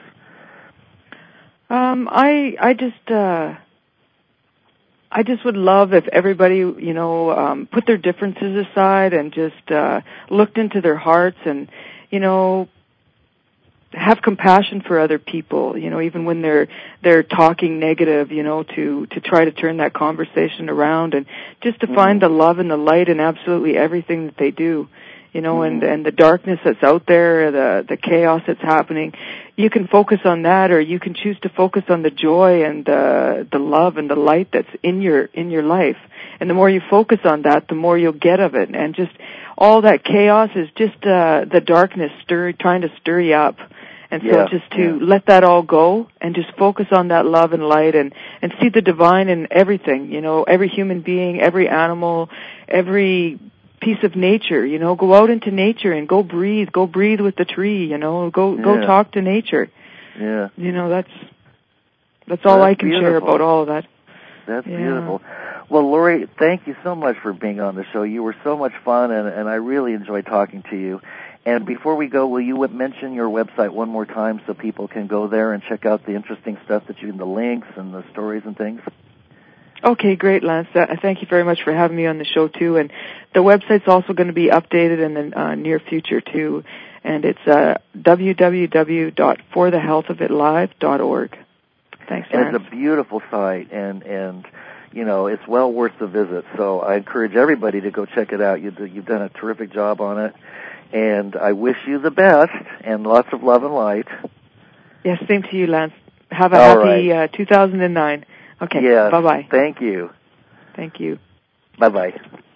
Speaker 2: Um, I I just uh, I just would love if everybody, you know, um, put their differences aside and just uh, looked into their hearts and, you know, have compassion for other people, you know, even when they're they're talking negative, you know, to to try to turn that conversation around and just to mm-hmm. find the love and the light in absolutely everything that they do, you know, mm-hmm. and and the darkness that's out there, the the chaos that's happening. You can focus on that, or you can choose to focus on the joy and the the love and the light that's in your in your life. And the more you focus on that, the more you'll get of it. And just all that chaos is just uh, the darkness stir trying to stir you up. And so
Speaker 1: yeah,
Speaker 2: just to
Speaker 1: yeah.
Speaker 2: let that all go and just focus on that love and light and, and see the divine in everything, you know, every human being, every animal, every piece of nature, you know, go out into nature and go breathe, go breathe with the tree, you know, go
Speaker 1: yeah.
Speaker 2: go talk to nature.
Speaker 1: Yeah.
Speaker 2: You know, that's that's all
Speaker 1: that's
Speaker 2: I can
Speaker 1: beautiful.
Speaker 2: share about all of that.
Speaker 1: That's
Speaker 2: yeah.
Speaker 1: beautiful. Well, Lori, thank you so much for being on the show. You were so much fun, and, and I really enjoyed talking to you. And before we go, will you mention your website one more time so people can go there and check out the interesting stuff that you, the links and the stories and things? Okay,
Speaker 2: great, Lance. Uh, thank you very much for having me on the show, too. And the website's also going to be updated in the uh, near future, too. And it's uh, w w w dot for the health of it live dot org. Thanks, Lance.
Speaker 1: And it's a beautiful site, and, and you know, it's well worth the visit. So I encourage everybody to go check it out. You, you've done a terrific job on it. And I wish you the best and lots of love and light.
Speaker 2: Yes, same to you, Lance. Have a
Speaker 1: All
Speaker 2: happy
Speaker 1: right.
Speaker 2: uh, two thousand nine. Okay,
Speaker 1: yes,
Speaker 2: bye-bye.
Speaker 1: Thank you.
Speaker 2: Thank you.
Speaker 1: Bye-bye.